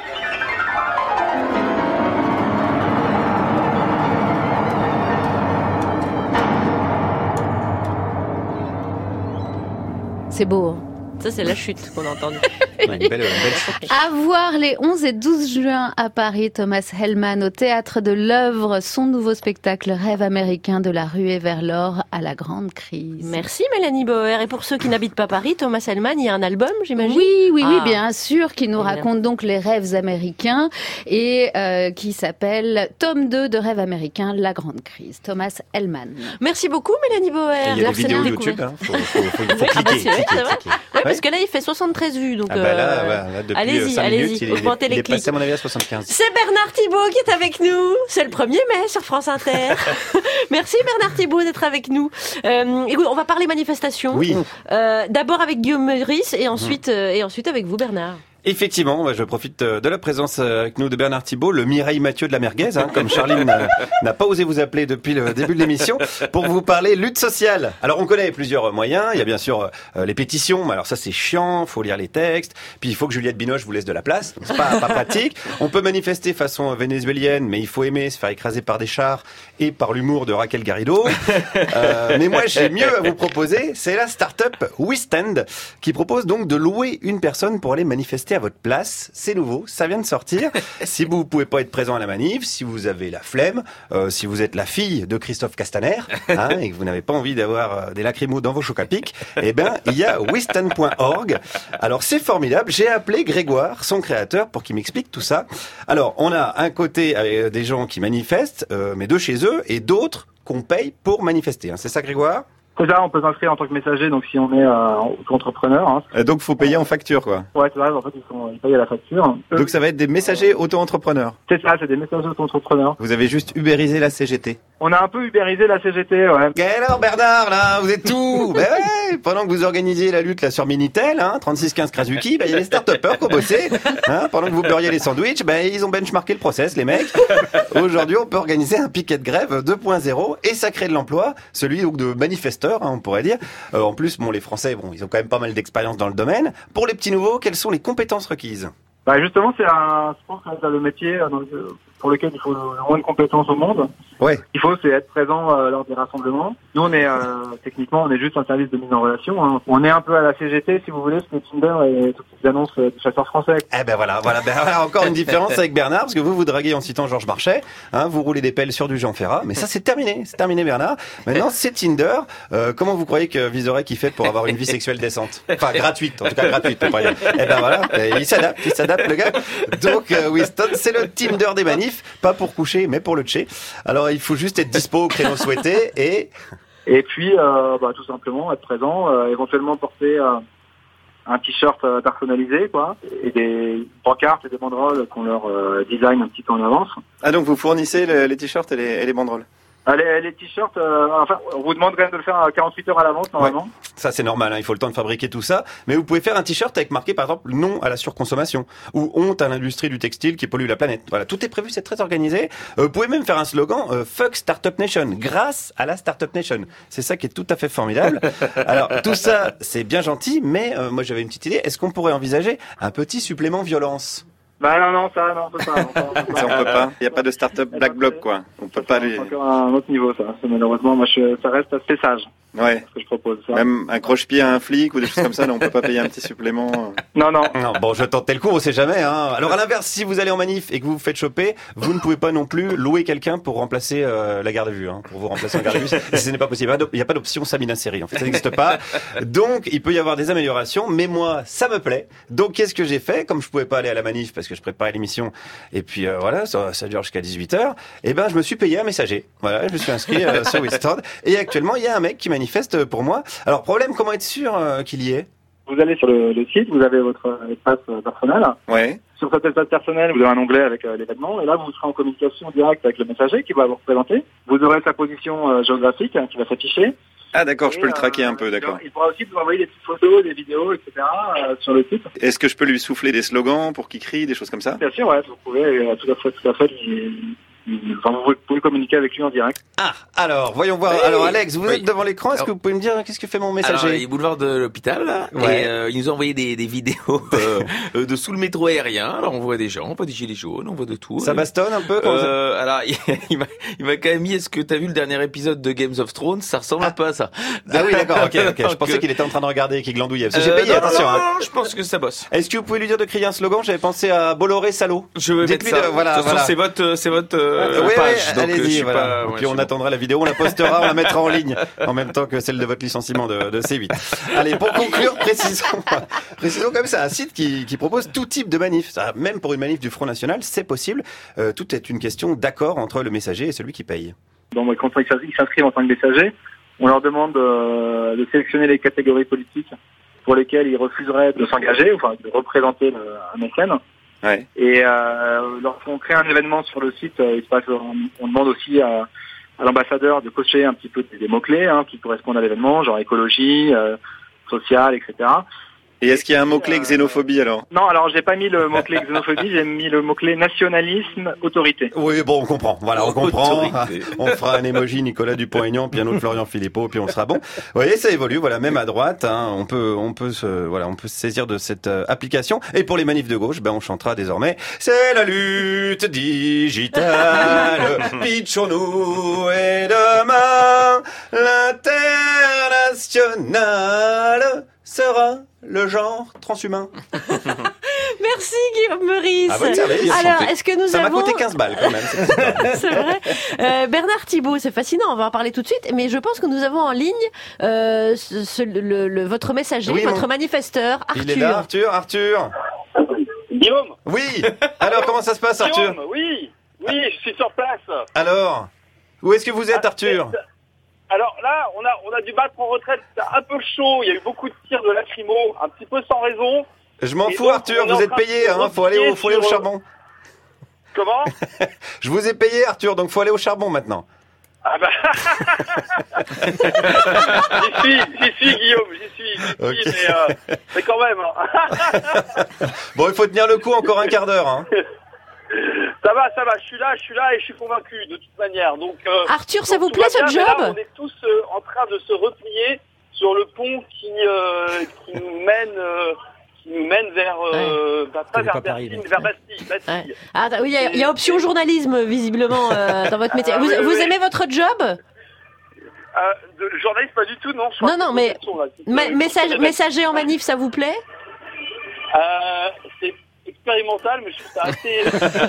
C'est beau. Ça, c'est la chute qu'on a entendue. Une belle chute. À voir les 11 et 12 juin à Paris, Thomas Hellman au Théâtre de l'Œuvre, son nouveau spectacle Rêve américain de la ruée vers l'or à la grande crise. Merci Mélanie Bauer. Et pour ceux qui n'habitent pas Paris, Thomas Hellman, il y a un album, j'imagine? Oui, bien sûr, qui nous raconte donc les rêves américains et qui s'appelle Tome 2 de Rêve américain, la grande crise. Thomas Hellman. Merci beaucoup Mélanie Bauer. Il y a des vidéos YouTube, hein. Faut cliquer. Oui, parce que là, il fait 73 vues. Donc, là, depuis allez-y, 5 minutes, il augmentez les est clics. passé, à mon avis, à 75. C'est Bernard Thibault qui est avec nous. C'est le 1er mai sur France Inter. Merci Bernard Thibault d'être avec nous. Écoute, on va parler manifestation. Oui. D'abord avec Guillaume Meurice et ensuite avec vous Bernard. Effectivement, je profite de la présence avec nous de Bernard Thibault, le Mireille Mathieu de la merguez, hein, comme Charline n'a pas osé vous appeler depuis le début de l'émission, pour vous parler lutte sociale. Alors on connaît plusieurs moyens, il y a bien sûr les pétitions, mais alors ça c'est chiant, faut lire les textes, puis il faut que Juliette Binoche vous laisse de la place, donc c'est pas pratique. On peut manifester façon vénézuélienne, mais il faut aimer se faire écraser par des chars et par l'humour de Raquel Garrido. Mais moi j'ai mieux à vous proposer, c'est la start-up WeStand, qui propose donc de louer une personne pour aller manifester à votre place. C'est nouveau, ça vient de sortir. Si vous pouvez pas être présent à la manif, si vous avez la flemme, si vous êtes la fille de Christophe Castaner, hein, et que vous n'avez pas envie d'avoir des lacrymos dans vos chocs à pic, eh ben, il y a westand.org. Alors, c'est formidable. J'ai appelé Grégoire, son créateur, pour qu'il m'explique tout ça. Alors, on a un côté des gens qui manifestent, mais de chez eux, et d'autres qu'on paye pour manifester. Hein. C'est ça, Grégoire? C'est ça, on peut s'inscrire en tant que messager, donc si on est auto-entrepreneur. Hein. Donc faut payer en facture, quoi. Ouais, c'est vrai, en fait, ils payent à la facture. Donc ça va être des messagers auto-entrepreneurs. C'est ça, c'est des messagers auto-entrepreneurs. Vous avez juste ubérisé la CGT. On a un peu ubérisé la CGT, ouais. Et alors Bernard, là, vous êtes où? Ben ouais, pendant que vous organisiez la lutte là sur Minitel, hein, 3615 Krasuki, ben il y a les start-upers qui ont bossé. Hein, pendant que vous beurriez les sandwichs, ben ils ont benchmarké le process, les mecs. Aujourd'hui, on peut organiser un piquet de grève 2.0 et ça crée de l'emploi, celui donc de manifesteurs, hein, on pourrait dire. En plus, bon, les Français, bon, ils ont quand même pas mal d'expérience dans le domaine. Pour les petits nouveaux, quelles sont les compétences requises? Bah justement, c'est un sport, c'est le métier pour lequel il faut le moins de compétences au monde. Ouais. Il faut, c'est être présent lors des rassemblements. Nous, on est techniquement, on est juste un service de mise en relation. Hein. On est un peu à la CGT, si vous voulez, ce que Tinder et toutes les annonces du chasseur français. Eh ben voilà, encore une différence avec Bernard, parce que vous draguez en citant Georges Marchais, hein, vous roulez des pelles sur du Jean Ferrat, mais ça c'est terminé Bernard. Maintenant c'est Tinder. Comment vous croyez que Vizorek y fait pour avoir une vie sexuelle décente? Enfin gratuite, en tout cas gratuite. On pourrait dire. Eh ben voilà, il s'adapte le gars. Donc Winston, c'est le Tinder des manifs, pas pour coucher, mais pour le tché. Alors il faut juste être dispo au créneau souhaité et puis tout simplement être présent, éventuellement porter un t-shirt personnalisé, quoi, et des pancartes et des banderoles qu'on leur design un petit peu en avance. Ah donc vous fournissez les t-shirts et les banderoles? Les t-shirts, on vous demande quand même de le faire à 48 heures à l'avance, normalement. Ouais. Ça, c'est normal, hein, il faut le temps de fabriquer tout ça. Mais vous pouvez faire un t-shirt avec marqué, par exemple, non à la surconsommation ou honte à l'industrie du textile qui pollue la planète. Voilà, tout est prévu, c'est très organisé. Vous pouvez même faire un slogan, Fuck Startup Nation, grâce à la Startup Nation. C'est ça qui est tout à fait formidable. Alors, tout ça, c'est bien gentil, mais moi, j'avais une petite idée. Est-ce qu'on pourrait envisager un petit supplément violence? Bah non, ça, on peut pas. Ça, on peut pas. Il n'y a pas de start-up black bloc, quoi. On peut pas lui. C'est encore un autre niveau, ça. Malheureusement, moi, ça reste assez sage. Ouais. Ce que je propose. Ça. Même un croche-pied à un flic ou des choses comme ça, là, on peut pas payer un petit supplément. Non. Bon, je tentais le coup, on sait jamais, hein. Alors, à l'inverse, si vous allez en manif et que vous vous faites choper, vous ne pouvez pas non plus louer quelqu'un pour remplacer la garde à vue, hein. Pour vous remplacer en garde à vue. Ce n'est pas possible. Il n'y a pas d'option Samina série. En fait, ça n'existe pas. Donc, il peut y avoir des améliorations, mais moi, ça me plaît. Donc, qu'est-ce que j'ai fait? Comme je pouvais pas aller à la manif parce que je préparais l'émission, et puis voilà, ça dure jusqu'à 18h, et ben, je me suis payé un messager. Voilà, je me suis inscrit sur Wistord. Et actuellement, il y a un mec qui manifeste pour moi. Alors, problème, comment être sûr qu'il y est? Vous allez sur le site, vous avez votre espace personnel. Ouais. Sur cet espace personnel, vous avez un onglet avec l'événement, et là, vous serez en communication directe avec le messager qui va vous représenter. Vous aurez sa position géographique qui va s'afficher. Ah d'accord, je peux le traquer un peu, d'accord. Il pourra aussi vous envoyer des petites photos, des vidéos, etc. Sur le site. Est-ce que je peux lui souffler des slogans pour qu'il crie, des choses comme ça? Bien sûr, ouais, vous pouvez tout à fait. Vous pouvez communiquer avec lui en direct. Ah, alors, voyons voir. Alors, Alex, vous êtes devant l'écran. Est-ce que vous pouvez me dire qu'est-ce que fait mon messager? Alors, il est boulevard de l'hôpital, là. Ouais. Et il nous a envoyé des vidéos de sous le métro aérien. Alors, on voit des gens, on voit des gilets jaunes, on voit de tout. Ça bastonne un peu? Alors, il m'a quand même mis, est-ce que t'as vu le dernier épisode de Games of Thrones? Ça ressemble un peu à ça. Ah oui, d'accord, ok. Je pensais qu'il était en train de regarder et qu'il glandouillait. Parce que j'ai payé, attention. Non, je pense que ça bosse. Est-ce que vous pouvez lui dire de crier un slogan? J'avais pensé à Bolloré salaud. Je vais mettre ça. Voilà, de toute façon, c'est votre page. Donc, allez-y, voilà. Puis on attendra la vidéo, on la postera, on la mettra en ligne en même temps que celle de votre licenciement de C8. Allez, pour conclure, précisons quand même, c'est un site qui propose tout type de manif. Ça, même pour une manif du Front National, c'est possible. Tout est une question d'accord entre le messager et celui qui paye. Donc, quand ils s'inscrivent en tant que messager, on leur demande de sélectionner les catégories politiques pour lesquelles ils refuseraient de s'engager, enfin de représenter un mécène. Ouais. Et lorsqu'on crée un événement sur le site, on demande aussi à l'ambassadeur de cocher un petit peu des mots-clés qui correspondent à l'événement, genre écologie, social, etc. Et est-ce qu'il y a un mot-clé xénophobie alors? Non, alors j'ai pas mis le mot-clé xénophobie, j'ai mis le mot-clé nationalisme, autorité. Oui, bon, on comprend. Voilà, on comprend. On fera un emoji Nicolas Dupont-Aignan, puis un autre Florian Philippot, puis on sera bon. Vous voyez, ça évolue. Voilà, même à droite, on peut se saisir de cette application. Et pour les manifs de gauche, on chantera désormais. C'est la lutte digitale. Pitchons-nous et demain l'international sera le genre transhumain. Merci Guillaume Meurice. Ah, votre service. Alors, est-ce que nous ça avons... m'a coûté 15 balles quand même. C'est vrai. Bernard Thibault, c'est fascinant, on va en parler tout de suite, mais je pense que nous avons en ligne votre messager, votre manifesteur, Arthur. Il est là, Arthur. Guillaume. Oui. Alors, comment ça se passe, Arthur? Guillaume, oui, je suis sur place. Alors, où est-ce que vous êtes, Arthur? Alors là, on a dû battre en retraite, c'était un peu chaud, il y a eu beaucoup de tirs de lacrymo, un petit peu sans raison. Je m'en fous, Arthur, vous êtes payé, faut aller au charbon. Comment? Je vous ai payé, Arthur, donc faut aller au charbon maintenant. Ah bah... J'y suis, Guillaume, j'y suis, okay. mais quand même. Bon, il faut tenir le coup encore un quart d'heure. Ça va, je suis là et je suis convaincu de toute manière. Donc, Arthur, ça vous plaît ce job? Là, on est tous en train de se replier sur le pont qui nous mène vers vers Bastille. Ouais. Ah oui, il y a option journalisme visiblement dans votre métier. Vous aimez votre job? De journaliste pas du tout, non. Non, mais messager en manif, ça vous plaît? C'est expérimental, mais je trouve ça assez...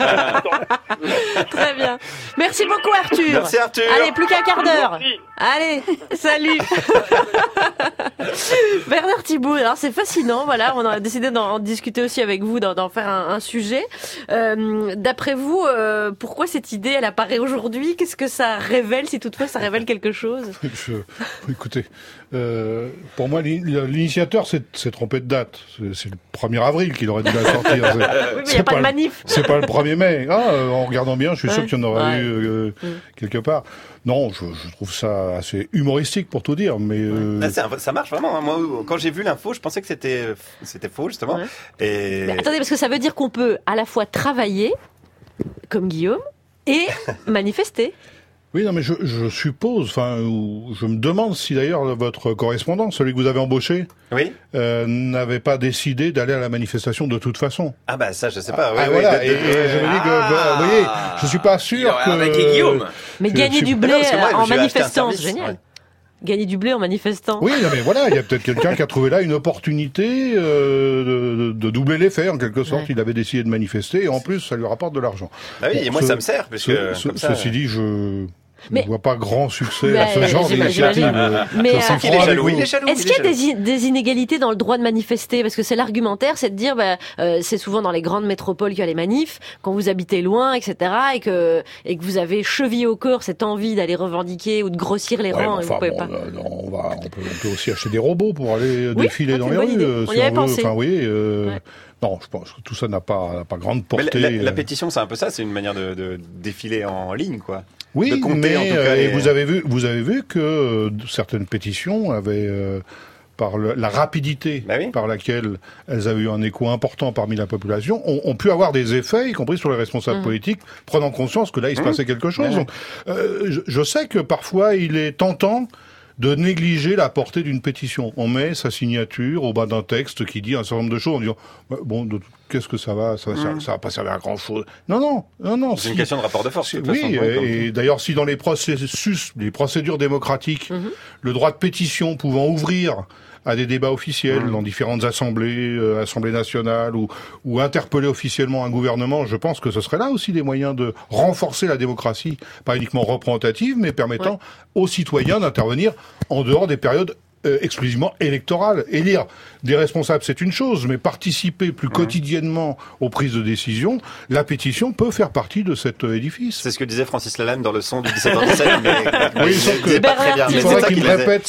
Très bien. Merci beaucoup, Arthur. Merci, Arthur. Allez, plus qu'un quart d'heure. Allez, salut. Bernard Thibault, alors c'est fascinant, voilà, on a décidé d'en discuter aussi avec vous, d'en faire un sujet. D'après vous, pourquoi cette idée, elle apparaît aujourd'hui? Qu'est-ce que ça révèle, si toutefois ça révèle quelque chose? Écoutez, pour moi, l'initiateur s'est trompé de date. C'est le 1er avril qu'il aurait dû la sortir. Oui, mais il n'y a pas de manif. C'est pas le 1er mai. En regardant bien, je suis sûr qu'il y en aurait eu quelque part. Non, je trouve ça assez humoristique pour tout dire, mais ça marche vraiment. Moi, quand j'ai vu l'info, je pensais que c'était faux justement. Ouais. Mais attendez, parce que ça veut dire qu'on peut à la fois travailler, comme Guillaume, et manifester. Oui, non, mais je suppose, je me demande si d'ailleurs votre correspondant, celui que vous avez embauché, n'avait pas décidé d'aller à la manifestation de toute façon. Ah bah ça, je sais pas. Voilà. Je me dis que, vous voyez, je suis pas sûr que. Guillaume. Mais gagner du blé en manifestant, c'est génial. Gagner du blé en manifestant. Oui, non, mais voilà, il y a peut-être quelqu'un qui a trouvé là une opportunité de doubler l'effet, en quelque sorte. Il avait décidé de manifester et en plus, ça lui rapporte de l'argent. Ah oui, et moi, ça me sert. Parce que, ceci dit, je ne vois pas grand succès à ce genre d'initiative. Mais il est jaloux. Est-ce qu'il y a des inégalités dans le droit de manifester? Parce que c'est l'argumentaire, c'est de dire, c'est souvent dans les grandes métropoles qu'il y a les manifs, quand vous habitez loin, etc., et que vous avez chevillé au corps cette envie d'aller revendiquer ou de grossir les rangs. Et vous pouvez pas. On peut aussi acheter des robots pour aller défiler dans les rues. On y avait pensé. Non, je pense que tout ça n'a pas grande portée. Mais la pétition, c'est un peu ça, c'est une manière de défiler en ligne, quoi. Oui, de compter, mais en tout cas, vous avez vu que certaines pétitions avaient, par la rapidité par laquelle elles avaient eu un écho important parmi la population, ont pu avoir des effets, y compris sur les responsables politiques, prenant conscience que là, il se passait quelque chose. Donc, je sais que parfois, il est tentant de négliger la portée d'une pétition. On met sa signature au bas d'un texte qui dit un certain nombre de choses en disant qu'est-ce que ça va va pas servir à grand chose. Non. C'est une question de rapport de force. Oui, et d'ailleurs, si dans les procédures démocratiques, le droit de pétition pouvant ouvrir à des débats officiels dans différentes assemblées, assemblées nationales ou interpeller officiellement un gouvernement, je pense que ce serait là aussi des moyens de renforcer la démocratie, pas uniquement représentative, mais permettant aux citoyens d'intervenir en dehors des périodes exclusivement électorales. Élire des responsables, c'est une chose, mais participer plus quotidiennement aux prises de décision, la pétition peut faire partie de cet édifice. C'est ce que disait Francis Lalanne dans le son du 17h17, mais sauf que pas très bien. Il faudrait qu'il me répète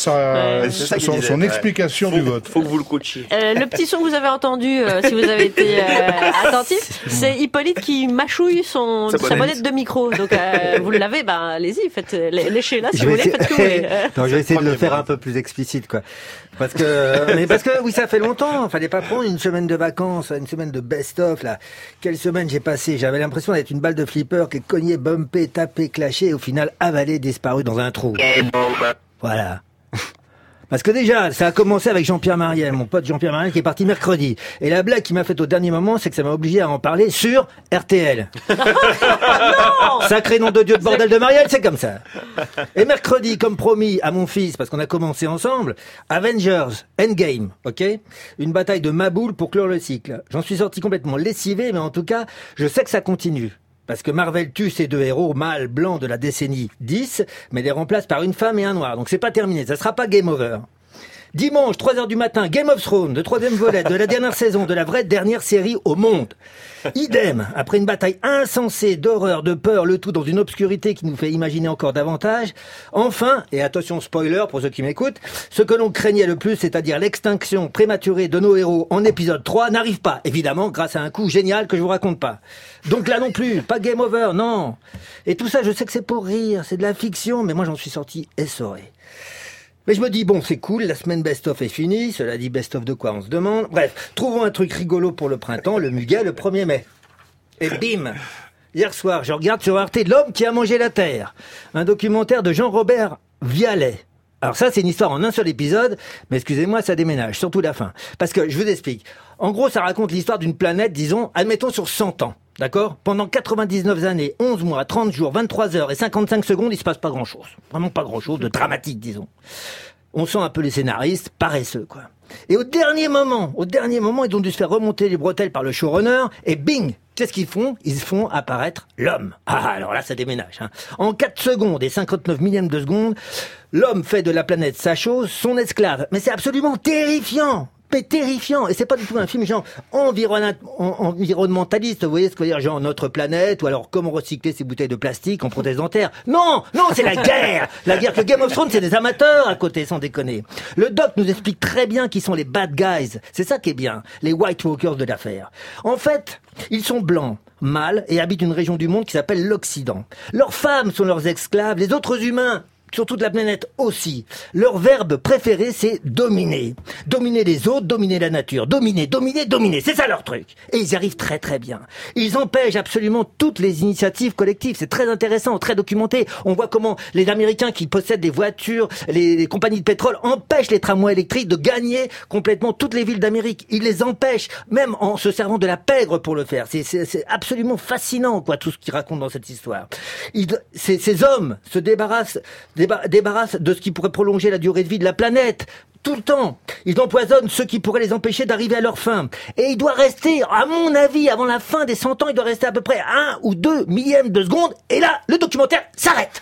son explication du vote. Faut que vous le coachiez. Le petit son que vous avez entendu, si vous avez été attentif, c'est Hippolyte qui mâchouille sa bonnette de micro. Donc vous l'avez, allez-y, léchez-la si vous voulez, faites ce que vous voulez. Non, je vais essayer de le faire un peu plus explicite, quoi. Parce que oui, ça fait longtemps. Fallait pas prendre une semaine de vacances, une semaine de best-of, là. Quelle semaine j'ai passé. J'avais l'impression d'être une balle de flipper qui est cognée, bumpée, tapée, clashée et au final avalée, disparue dans un trou. Voilà. Parce que déjà, ça a commencé avec Jean-Pierre Mariel, mon pote Jean-Pierre Mariel qui est parti mercredi. Et la blague qu'il m'a faite au dernier moment, c'est que ça m'a obligé à en parler sur RTL. Sacré nom de Dieu de bordel de Mariel, c'est comme ça. Et mercredi, comme promis à mon fils, parce qu'on a commencé ensemble, Avengers Endgame, ok? Une bataille de maboules pour clore le cycle. J'en suis sorti complètement lessivé, mais en tout cas, je sais que ça continue. Parce que Marvel tue ces deux héros mâles blancs de la décennie 10, mais les remplace par une femme et un noir. Donc c'est pas terminé, ça sera pas game over. Dimanche, 3h du matin, Game of Thrones, le 3e volet de la dernière saison, de la vraie dernière série au monde. Idem, après une bataille insensée d'horreur, de peur, le tout dans une obscurité qui nous fait imaginer encore davantage. Enfin, et attention spoiler pour ceux qui m'écoutent, ce que l'on craignait le plus, c'est-à-dire l'extinction prématurée de nos héros en épisode 3, n'arrive pas, évidemment, grâce à un coup génial que je vous raconte pas. Donc là non plus, pas game over, non. Et tout ça, je sais que c'est pour rire, c'est de la fiction, mais moi j'en suis sorti essoré. Mais je me dis, bon, c'est cool, la semaine best-of est finie, cela dit best-of de quoi on se demande. Bref, trouvons un truc rigolo pour le printemps, le muguet, le 1er mai. Et bim! Hier soir, je regarde sur Arte L'homme qui a mangé la terre. Un documentaire de Jean-Robert Vialet. Alors ça, c'est une histoire en un seul épisode, mais excusez-moi, ça déménage, surtout la fin. Parce que, je vous explique. En gros, ça raconte l'histoire d'une planète, disons, admettons sur 100 ans. D'accord? Pendant 99 années, 11 mois, 30 jours, 23 heures et 55 secondes, il se passe pas grand-chose. Vraiment pas grand-chose de dramatique, disons. On sent un peu les scénaristes paresseux, quoi. Et au dernier moment, ils ont dû se faire remonter les bretelles par le showrunner, et bing! Qu'est-ce qu'ils font? Ils font apparaître l'homme. Ah, alors là, ça déménage. Hein. En 4 secondes et 59 millièmes de seconde, l'homme fait de la planète sa chose, son esclave. Mais c'est absolument terrifiant. Mais terrifiant. Et c'est pas du tout un film genre environnementaliste, vous voyez ce que veut dire, genre notre planète, ou alors comment recycler ces bouteilles de plastique en prothèse dentaire. Non, c'est la guerre. La guerre que Game of Thrones, c'est des amateurs à côté, sans déconner. Le doc nous explique très bien qui sont les bad guys. C'est ça qui est bien. Les White Walkers de l'affaire. En fait, ils sont blancs, mâles, et habitent une région du monde qui s'appelle l'Occident. Leurs femmes sont leurs esclaves, les autres humains, sur toute la planète aussi. Leur verbe préféré, c'est dominer. Dominer les autres, dominer la nature. Dominer. C'est ça leur truc. Et ils y arrivent très très bien. Ils empêchent absolument toutes les initiatives collectives. C'est très intéressant, très documenté. On voit comment les Américains qui possèdent des voitures, les compagnies de pétrole empêchent les tramways électriques de gagner complètement toutes les villes d'Amérique. Ils les empêchent, même en se servant de la pègre pour le faire. C'est absolument fascinant, quoi, tout ce qu'ils racontent dans cette histoire. Ces hommes se débarrassent de ce qui pourrait prolonger la durée de vie de la planète. Tout le temps. Ils empoisonnent ceux qui pourraient les empêcher d'arriver à leur fin. Et il doit rester, à mon avis, avant la fin des 100 ans, il doit rester à peu près 1 ou 2 millièmes de seconde. Et là, le documentaire s'arrête.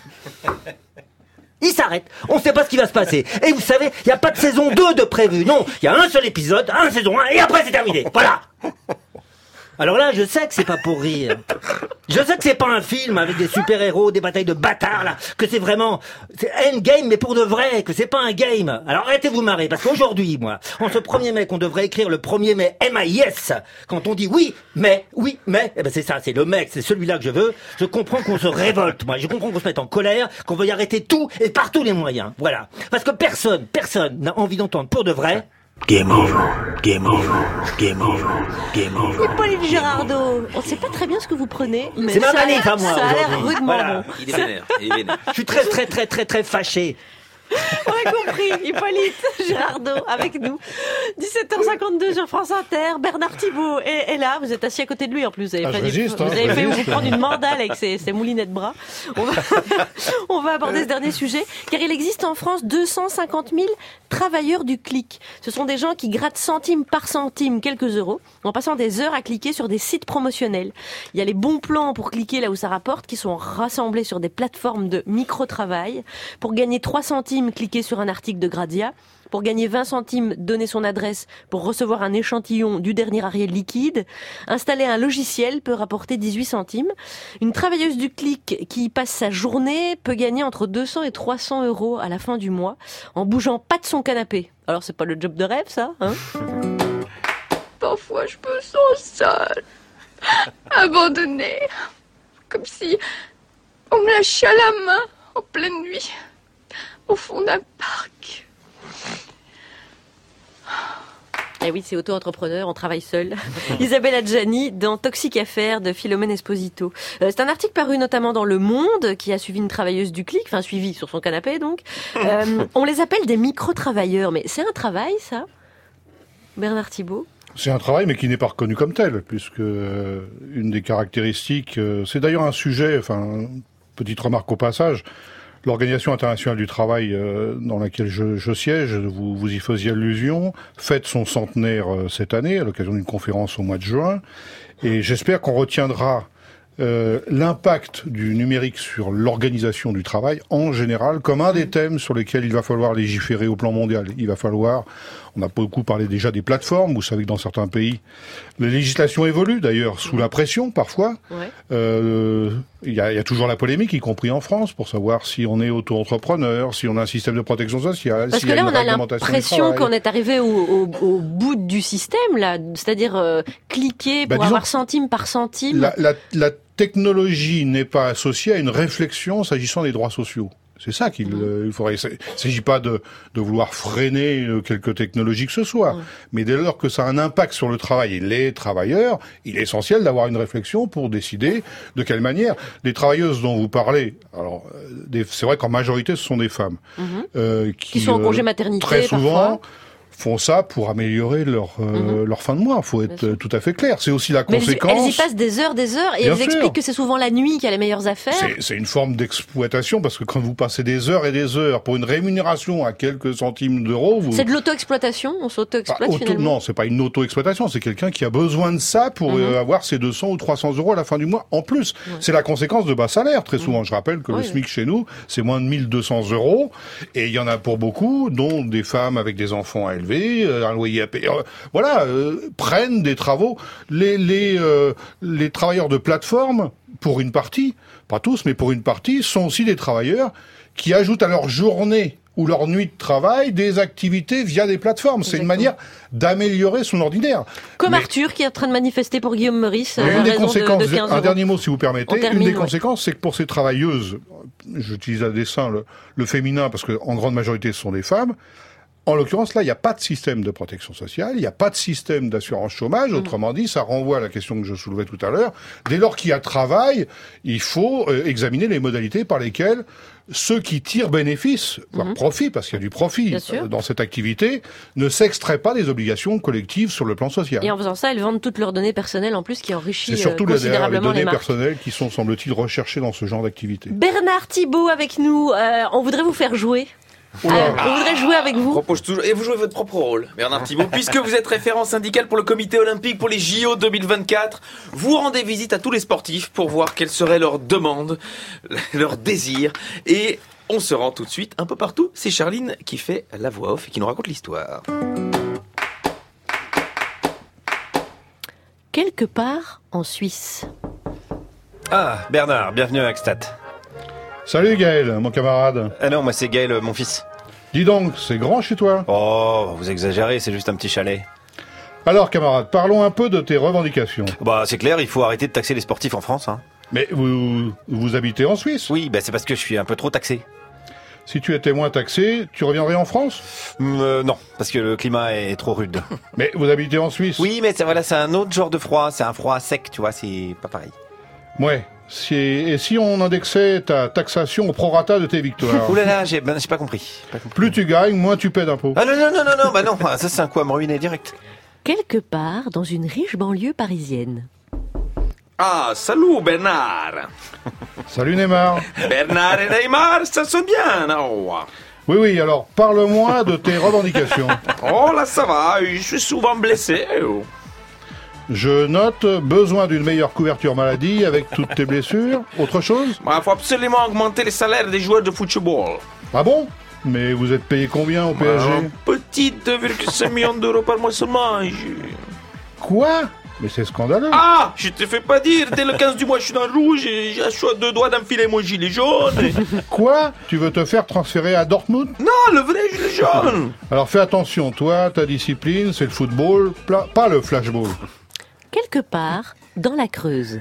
Il s'arrête. On ne sait pas ce qui va se passer. Et vous savez, il n'y a pas de saison 2 de prévu. Non, il y a un seul épisode, saison 1, et après c'est terminé. Voilà. Alors là, je sais que c'est pas pour rire. Je sais que c'est pas un film avec des super-héros, des batailles de bâtards, là. Que c'est vraiment, c'est Endgame, mais pour de vrai, que c'est pas un game. Alors arrêtez de vous marrer, parce qu'aujourd'hui, moi, en ce 1er mai, qu'on devrait écrire le 1er mai M-A-I-S, quand on dit oui, mais, eh ben c'est ça, c'est le mec, c'est celui-là que je veux. Je comprends qu'on se révolte, moi. Je comprends qu'on se mette en colère, qu'on veuille arrêter tout et par tous les moyens. Voilà. Parce que personne n'a envie d'entendre pour de vrai. Game over, game over, game over, game over. Hippolyte Girardot, on ne sait pas très bien ce que vous prenez, mais c'est ma manif à moi. Ça a l'air aujourd'hui. rudement Voilà. bon. Il est vénère. Je suis très fâché. On a compris, Hippolyte Girardot avec nous. 17h52 sur France Inter, Bernard Thibault est là, vous êtes assis à côté de lui en plus. Vous avez fait vous prendre une mandale avec ses moulinets de bras. On va aborder ce dernier sujet, car il existe en France 250 000 travailleurs du clic. Ce sont des gens qui grattent centime par centime quelques euros, en passant des heures à cliquer sur des sites promotionnels. Il y a les bons plans pour cliquer là où ça rapporte, qui sont rassemblés sur des plateformes de micro-travail. Pour gagner 3 centimes, cliquer sur un article de Gradia. Pour gagner 20 centimes, donner son adresse pour recevoir un échantillon du dernier Ariel liquide. Installer un logiciel peut rapporter 18 centimes. Une travailleuse du clic qui passe sa journée peut gagner entre 200 et 300 euros à la fin du mois en bougeant pas de son canapé. Alors c'est pas le job de rêve ça, hein? Parfois je me sens seule, abandonnée, comme si on me lâchait à la main en pleine nuit, au fond d'un parc. Eh oui, c'est auto-entrepreneur, on travaille seul. Isabelle Adjani dans Toxique Affaires de Philomène Esposito. C'est un article paru notamment dans Le Monde qui a suivi une travailleuse du clic, enfin suivi sur son canapé donc. On les appelle des micro-travailleurs, mais c'est un travail ça, Bernard Thibault? C'est un travail, mais qui n'est pas reconnu comme tel, puisque une des caractéristiques, c'est d'ailleurs un sujet, enfin, petite remarque au passage, l'Organisation internationale du travail dans laquelle je siège, vous y faisiez allusion, fête son centenaire cette année, à l'occasion d'une conférence au mois de juin, et j'espère qu'on retiendra l'impact du numérique sur l'organisation du travail en général comme un des thèmes sur lesquels il va falloir légiférer au plan mondial. Il va falloir, on a beaucoup parlé déjà des plateformes, vous savez que dans certains pays, les législations évoluent d'ailleurs sous la pression parfois. Il y a toujours la polémique, y compris en France, pour savoir si on est auto-entrepreneur, si on a un système de protection sociale, parce s'il que y a là, une on a réglementation du l'impression travail. qu'on est arrivé au bout du système, là, c'est-à-dire cliquer pour disons, avoir centime par centime. La technologie n'est pas associée à une réflexion s'agissant des droits sociaux. C'est ça qu'il faudrait. Il ne s'agit pas de vouloir freiner quelque technologie que ce soit, mais dès lors que ça a un impact sur le travail et les travailleurs, il est essentiel d'avoir une réflexion pour décider de quelle manière. Les travailleuses dont vous parlez, alors c'est vrai qu'en majorité ce sont des femmes qui sont en congé maternité très souvent. parfois. font ça pour améliorer leur fin de mois. Faut être tout à fait clair. C'est aussi la conséquence. Mais elles y passent des heures, et Bien elles sûr. expliquent que c'est souvent la nuit qui a les meilleures affaires. C'est une forme d'exploitation parce que quand vous passez des heures et des heures pour une rémunération à quelques centimes d'euros, C'est de l'auto-exploitation, on s'auto-exploite finalement. Non, c'est pas une auto-exploitation, c'est quelqu'un qui a besoin de ça pour avoir ses 200 ou 300 euros à la fin du mois en plus. C'est la conséquence de bas salaires très souvent. Je rappelle que le SMIC chez nous, c'est moins de 1200 euros et il y en a pour beaucoup, dont des femmes avec des enfants à élever, un loyer à payer, prennent des travaux. Les travailleurs de plateforme, pour une partie, pas tous, mais pour une partie, sont aussi des travailleurs qui ajoutent à leur journée ou leur nuit de travail des activités via des plateformes. C'est une manière d'améliorer son ordinaire. Comme Arthur qui est en train de manifester pour Guillaume Meurice. Une des conséquences, de 15 un euros. dernier mot si vous permettez, Termine, une des conséquences, c'est que pour ces travailleuses, j'utilise à dessein le féminin parce que en grande majorité ce sont des femmes. En l'occurrence, là, il n'y a pas de système de protection sociale, il n'y a pas de système d'assurance chômage. Autrement dit, ça renvoie à la question que je soulevais tout à l'heure. Dès lors qu'il y a travail, il faut examiner les modalités par lesquelles ceux qui tirent bénéfice, voire profit, parce qu'il y a du profit dans cette activité, ne s'extraient pas des obligations collectives sur le plan social. Et en faisant ça, elles vendent toutes leurs données personnelles en plus, qui enrichit C'est surtout les considérablement données les marques. personnelles qui sont, semble-t-il, recherchées dans ce genre d'activité. Bernard Thibault avec nous, on voudrait vous faire jouer. On voudrait jouer avec vous. Propose toujours. Et vous jouez votre propre rôle, Bernard Thibault. Puisque vous êtes référent syndical pour le comité olympique pour les JO 2024, vous rendez visite à tous les sportifs pour voir quelles seraient leurs demandes, leurs désirs. Et on se rend tout de suite un peu partout. C'est Charline qui fait la voix off et qui nous raconte l'histoire. Quelque part en Suisse. Ah, Bernard, bienvenue à Axtat. Salut Gaël, mon camarade. Ah non, moi c'est Gaël, mon fils. Dis donc, c'est grand chez toi? Oh, vous exagérez, c'est juste un petit chalet. Alors camarade, parlons un peu de tes revendications. Bah c'est clair, il faut arrêter de taxer les sportifs en France. Hein. Mais vous habitez en Suisse? Oui, bah c'est parce que je suis un peu trop taxé. Si tu étais moins taxé, tu reviendrais en France? Non, parce que le climat est trop rude. Mais vous habitez en Suisse? Oui, mais c'est un autre genre de froid, c'est un froid sec, tu vois, c'est pas pareil. Ouais. Et si on indexait ta taxation au prorata de tes victoires? Ouh là là, j'ai pas compris. Plus tu gagnes, moins tu paies d'impôts. Ah non, bah non, ça c'est un coup à me ruiner direct. Quelque part dans une riche banlieue parisienne. Ah, salut Bernard. Salut Neymar. Bernard et Neymar, ça sonne bien, non? Oui, alors parle-moi de tes revendications. Oh là, ça va, je suis souvent blessé. Je note besoin d'une meilleure couverture maladie avec toutes tes blessures. Autre chose? Il faut absolument augmenter les salaires des joueurs de football. Ah bon? Mais vous êtes payé combien au PSG? Un petit 2,5 millions d'euros par mois seulement. Quoi? Mais c'est scandaleux. Ah, je te fais pas dire, dès le 15 du mois je suis dans le rouge et j'ai à 2 doigts d'enfiler mon gilet jaune. Quoi? Tu veux te faire transférer à Dortmund? Non, le vrai gilet jaune. Alors fais attention, toi, ta discipline, c'est le football, pas le flashball. Quelque part dans la Creuse.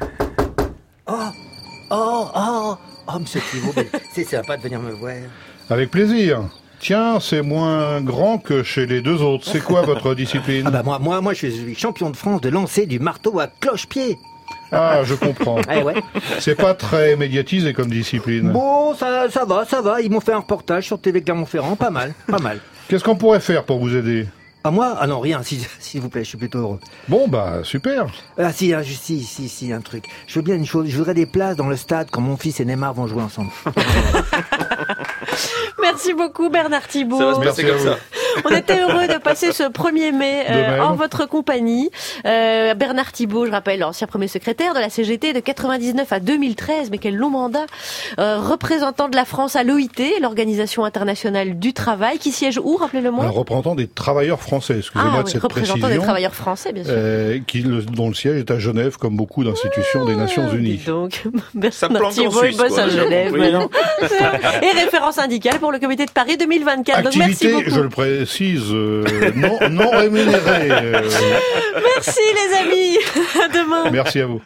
Oh, monsieur Thibault, c'est sympa de venir me voir. Avec plaisir. Tiens, c'est moins grand que chez les deux autres. C'est quoi votre discipline? Ah bah moi, je suis champion de France de lancer du marteau à cloche-pied. Ah, je comprends. Ouais. C'est pas très médiatisé comme discipline. Bon, ça va. Ils m'ont fait un reportage sur TV Clermont-Ferrand, pas mal. Qu'est-ce qu'on pourrait faire pour vous aider? Ah moi? Ah non, rien, s'il vous plaît, je suis plutôt heureux. Bon, bah, super. Ah si, un truc. Je veux bien une chose, je voudrais des places dans le stade quand mon fils et Neymar vont jouer ensemble. Merci beaucoup Bernard Thibault. Ça va se passer comme ça. On était heureux de passer ce 1er mai en votre compagnie. Bernard Thibault, je rappelle, ancien premier secrétaire de la CGT de 99 à 2013, mais quel long mandat. Représentant de la France à l'OIT, l'Organisation internationale du travail, qui siège où, rappelez-le-moi? Un représentant des travailleurs français, excusez-moi de cette précision. Représentant des travailleurs français, bien sûr. Dont le siège est à Genève, comme beaucoup d'institutions des Nations Unies. Donc, Bernard Thibault, il bosse à Genève. Oui. Maintenant. Et référent syndical pour le comité de Paris 2024. Activité, donc merci beaucoup. je le précise, non rémunérée. Merci les amis. À demain. Merci à vous.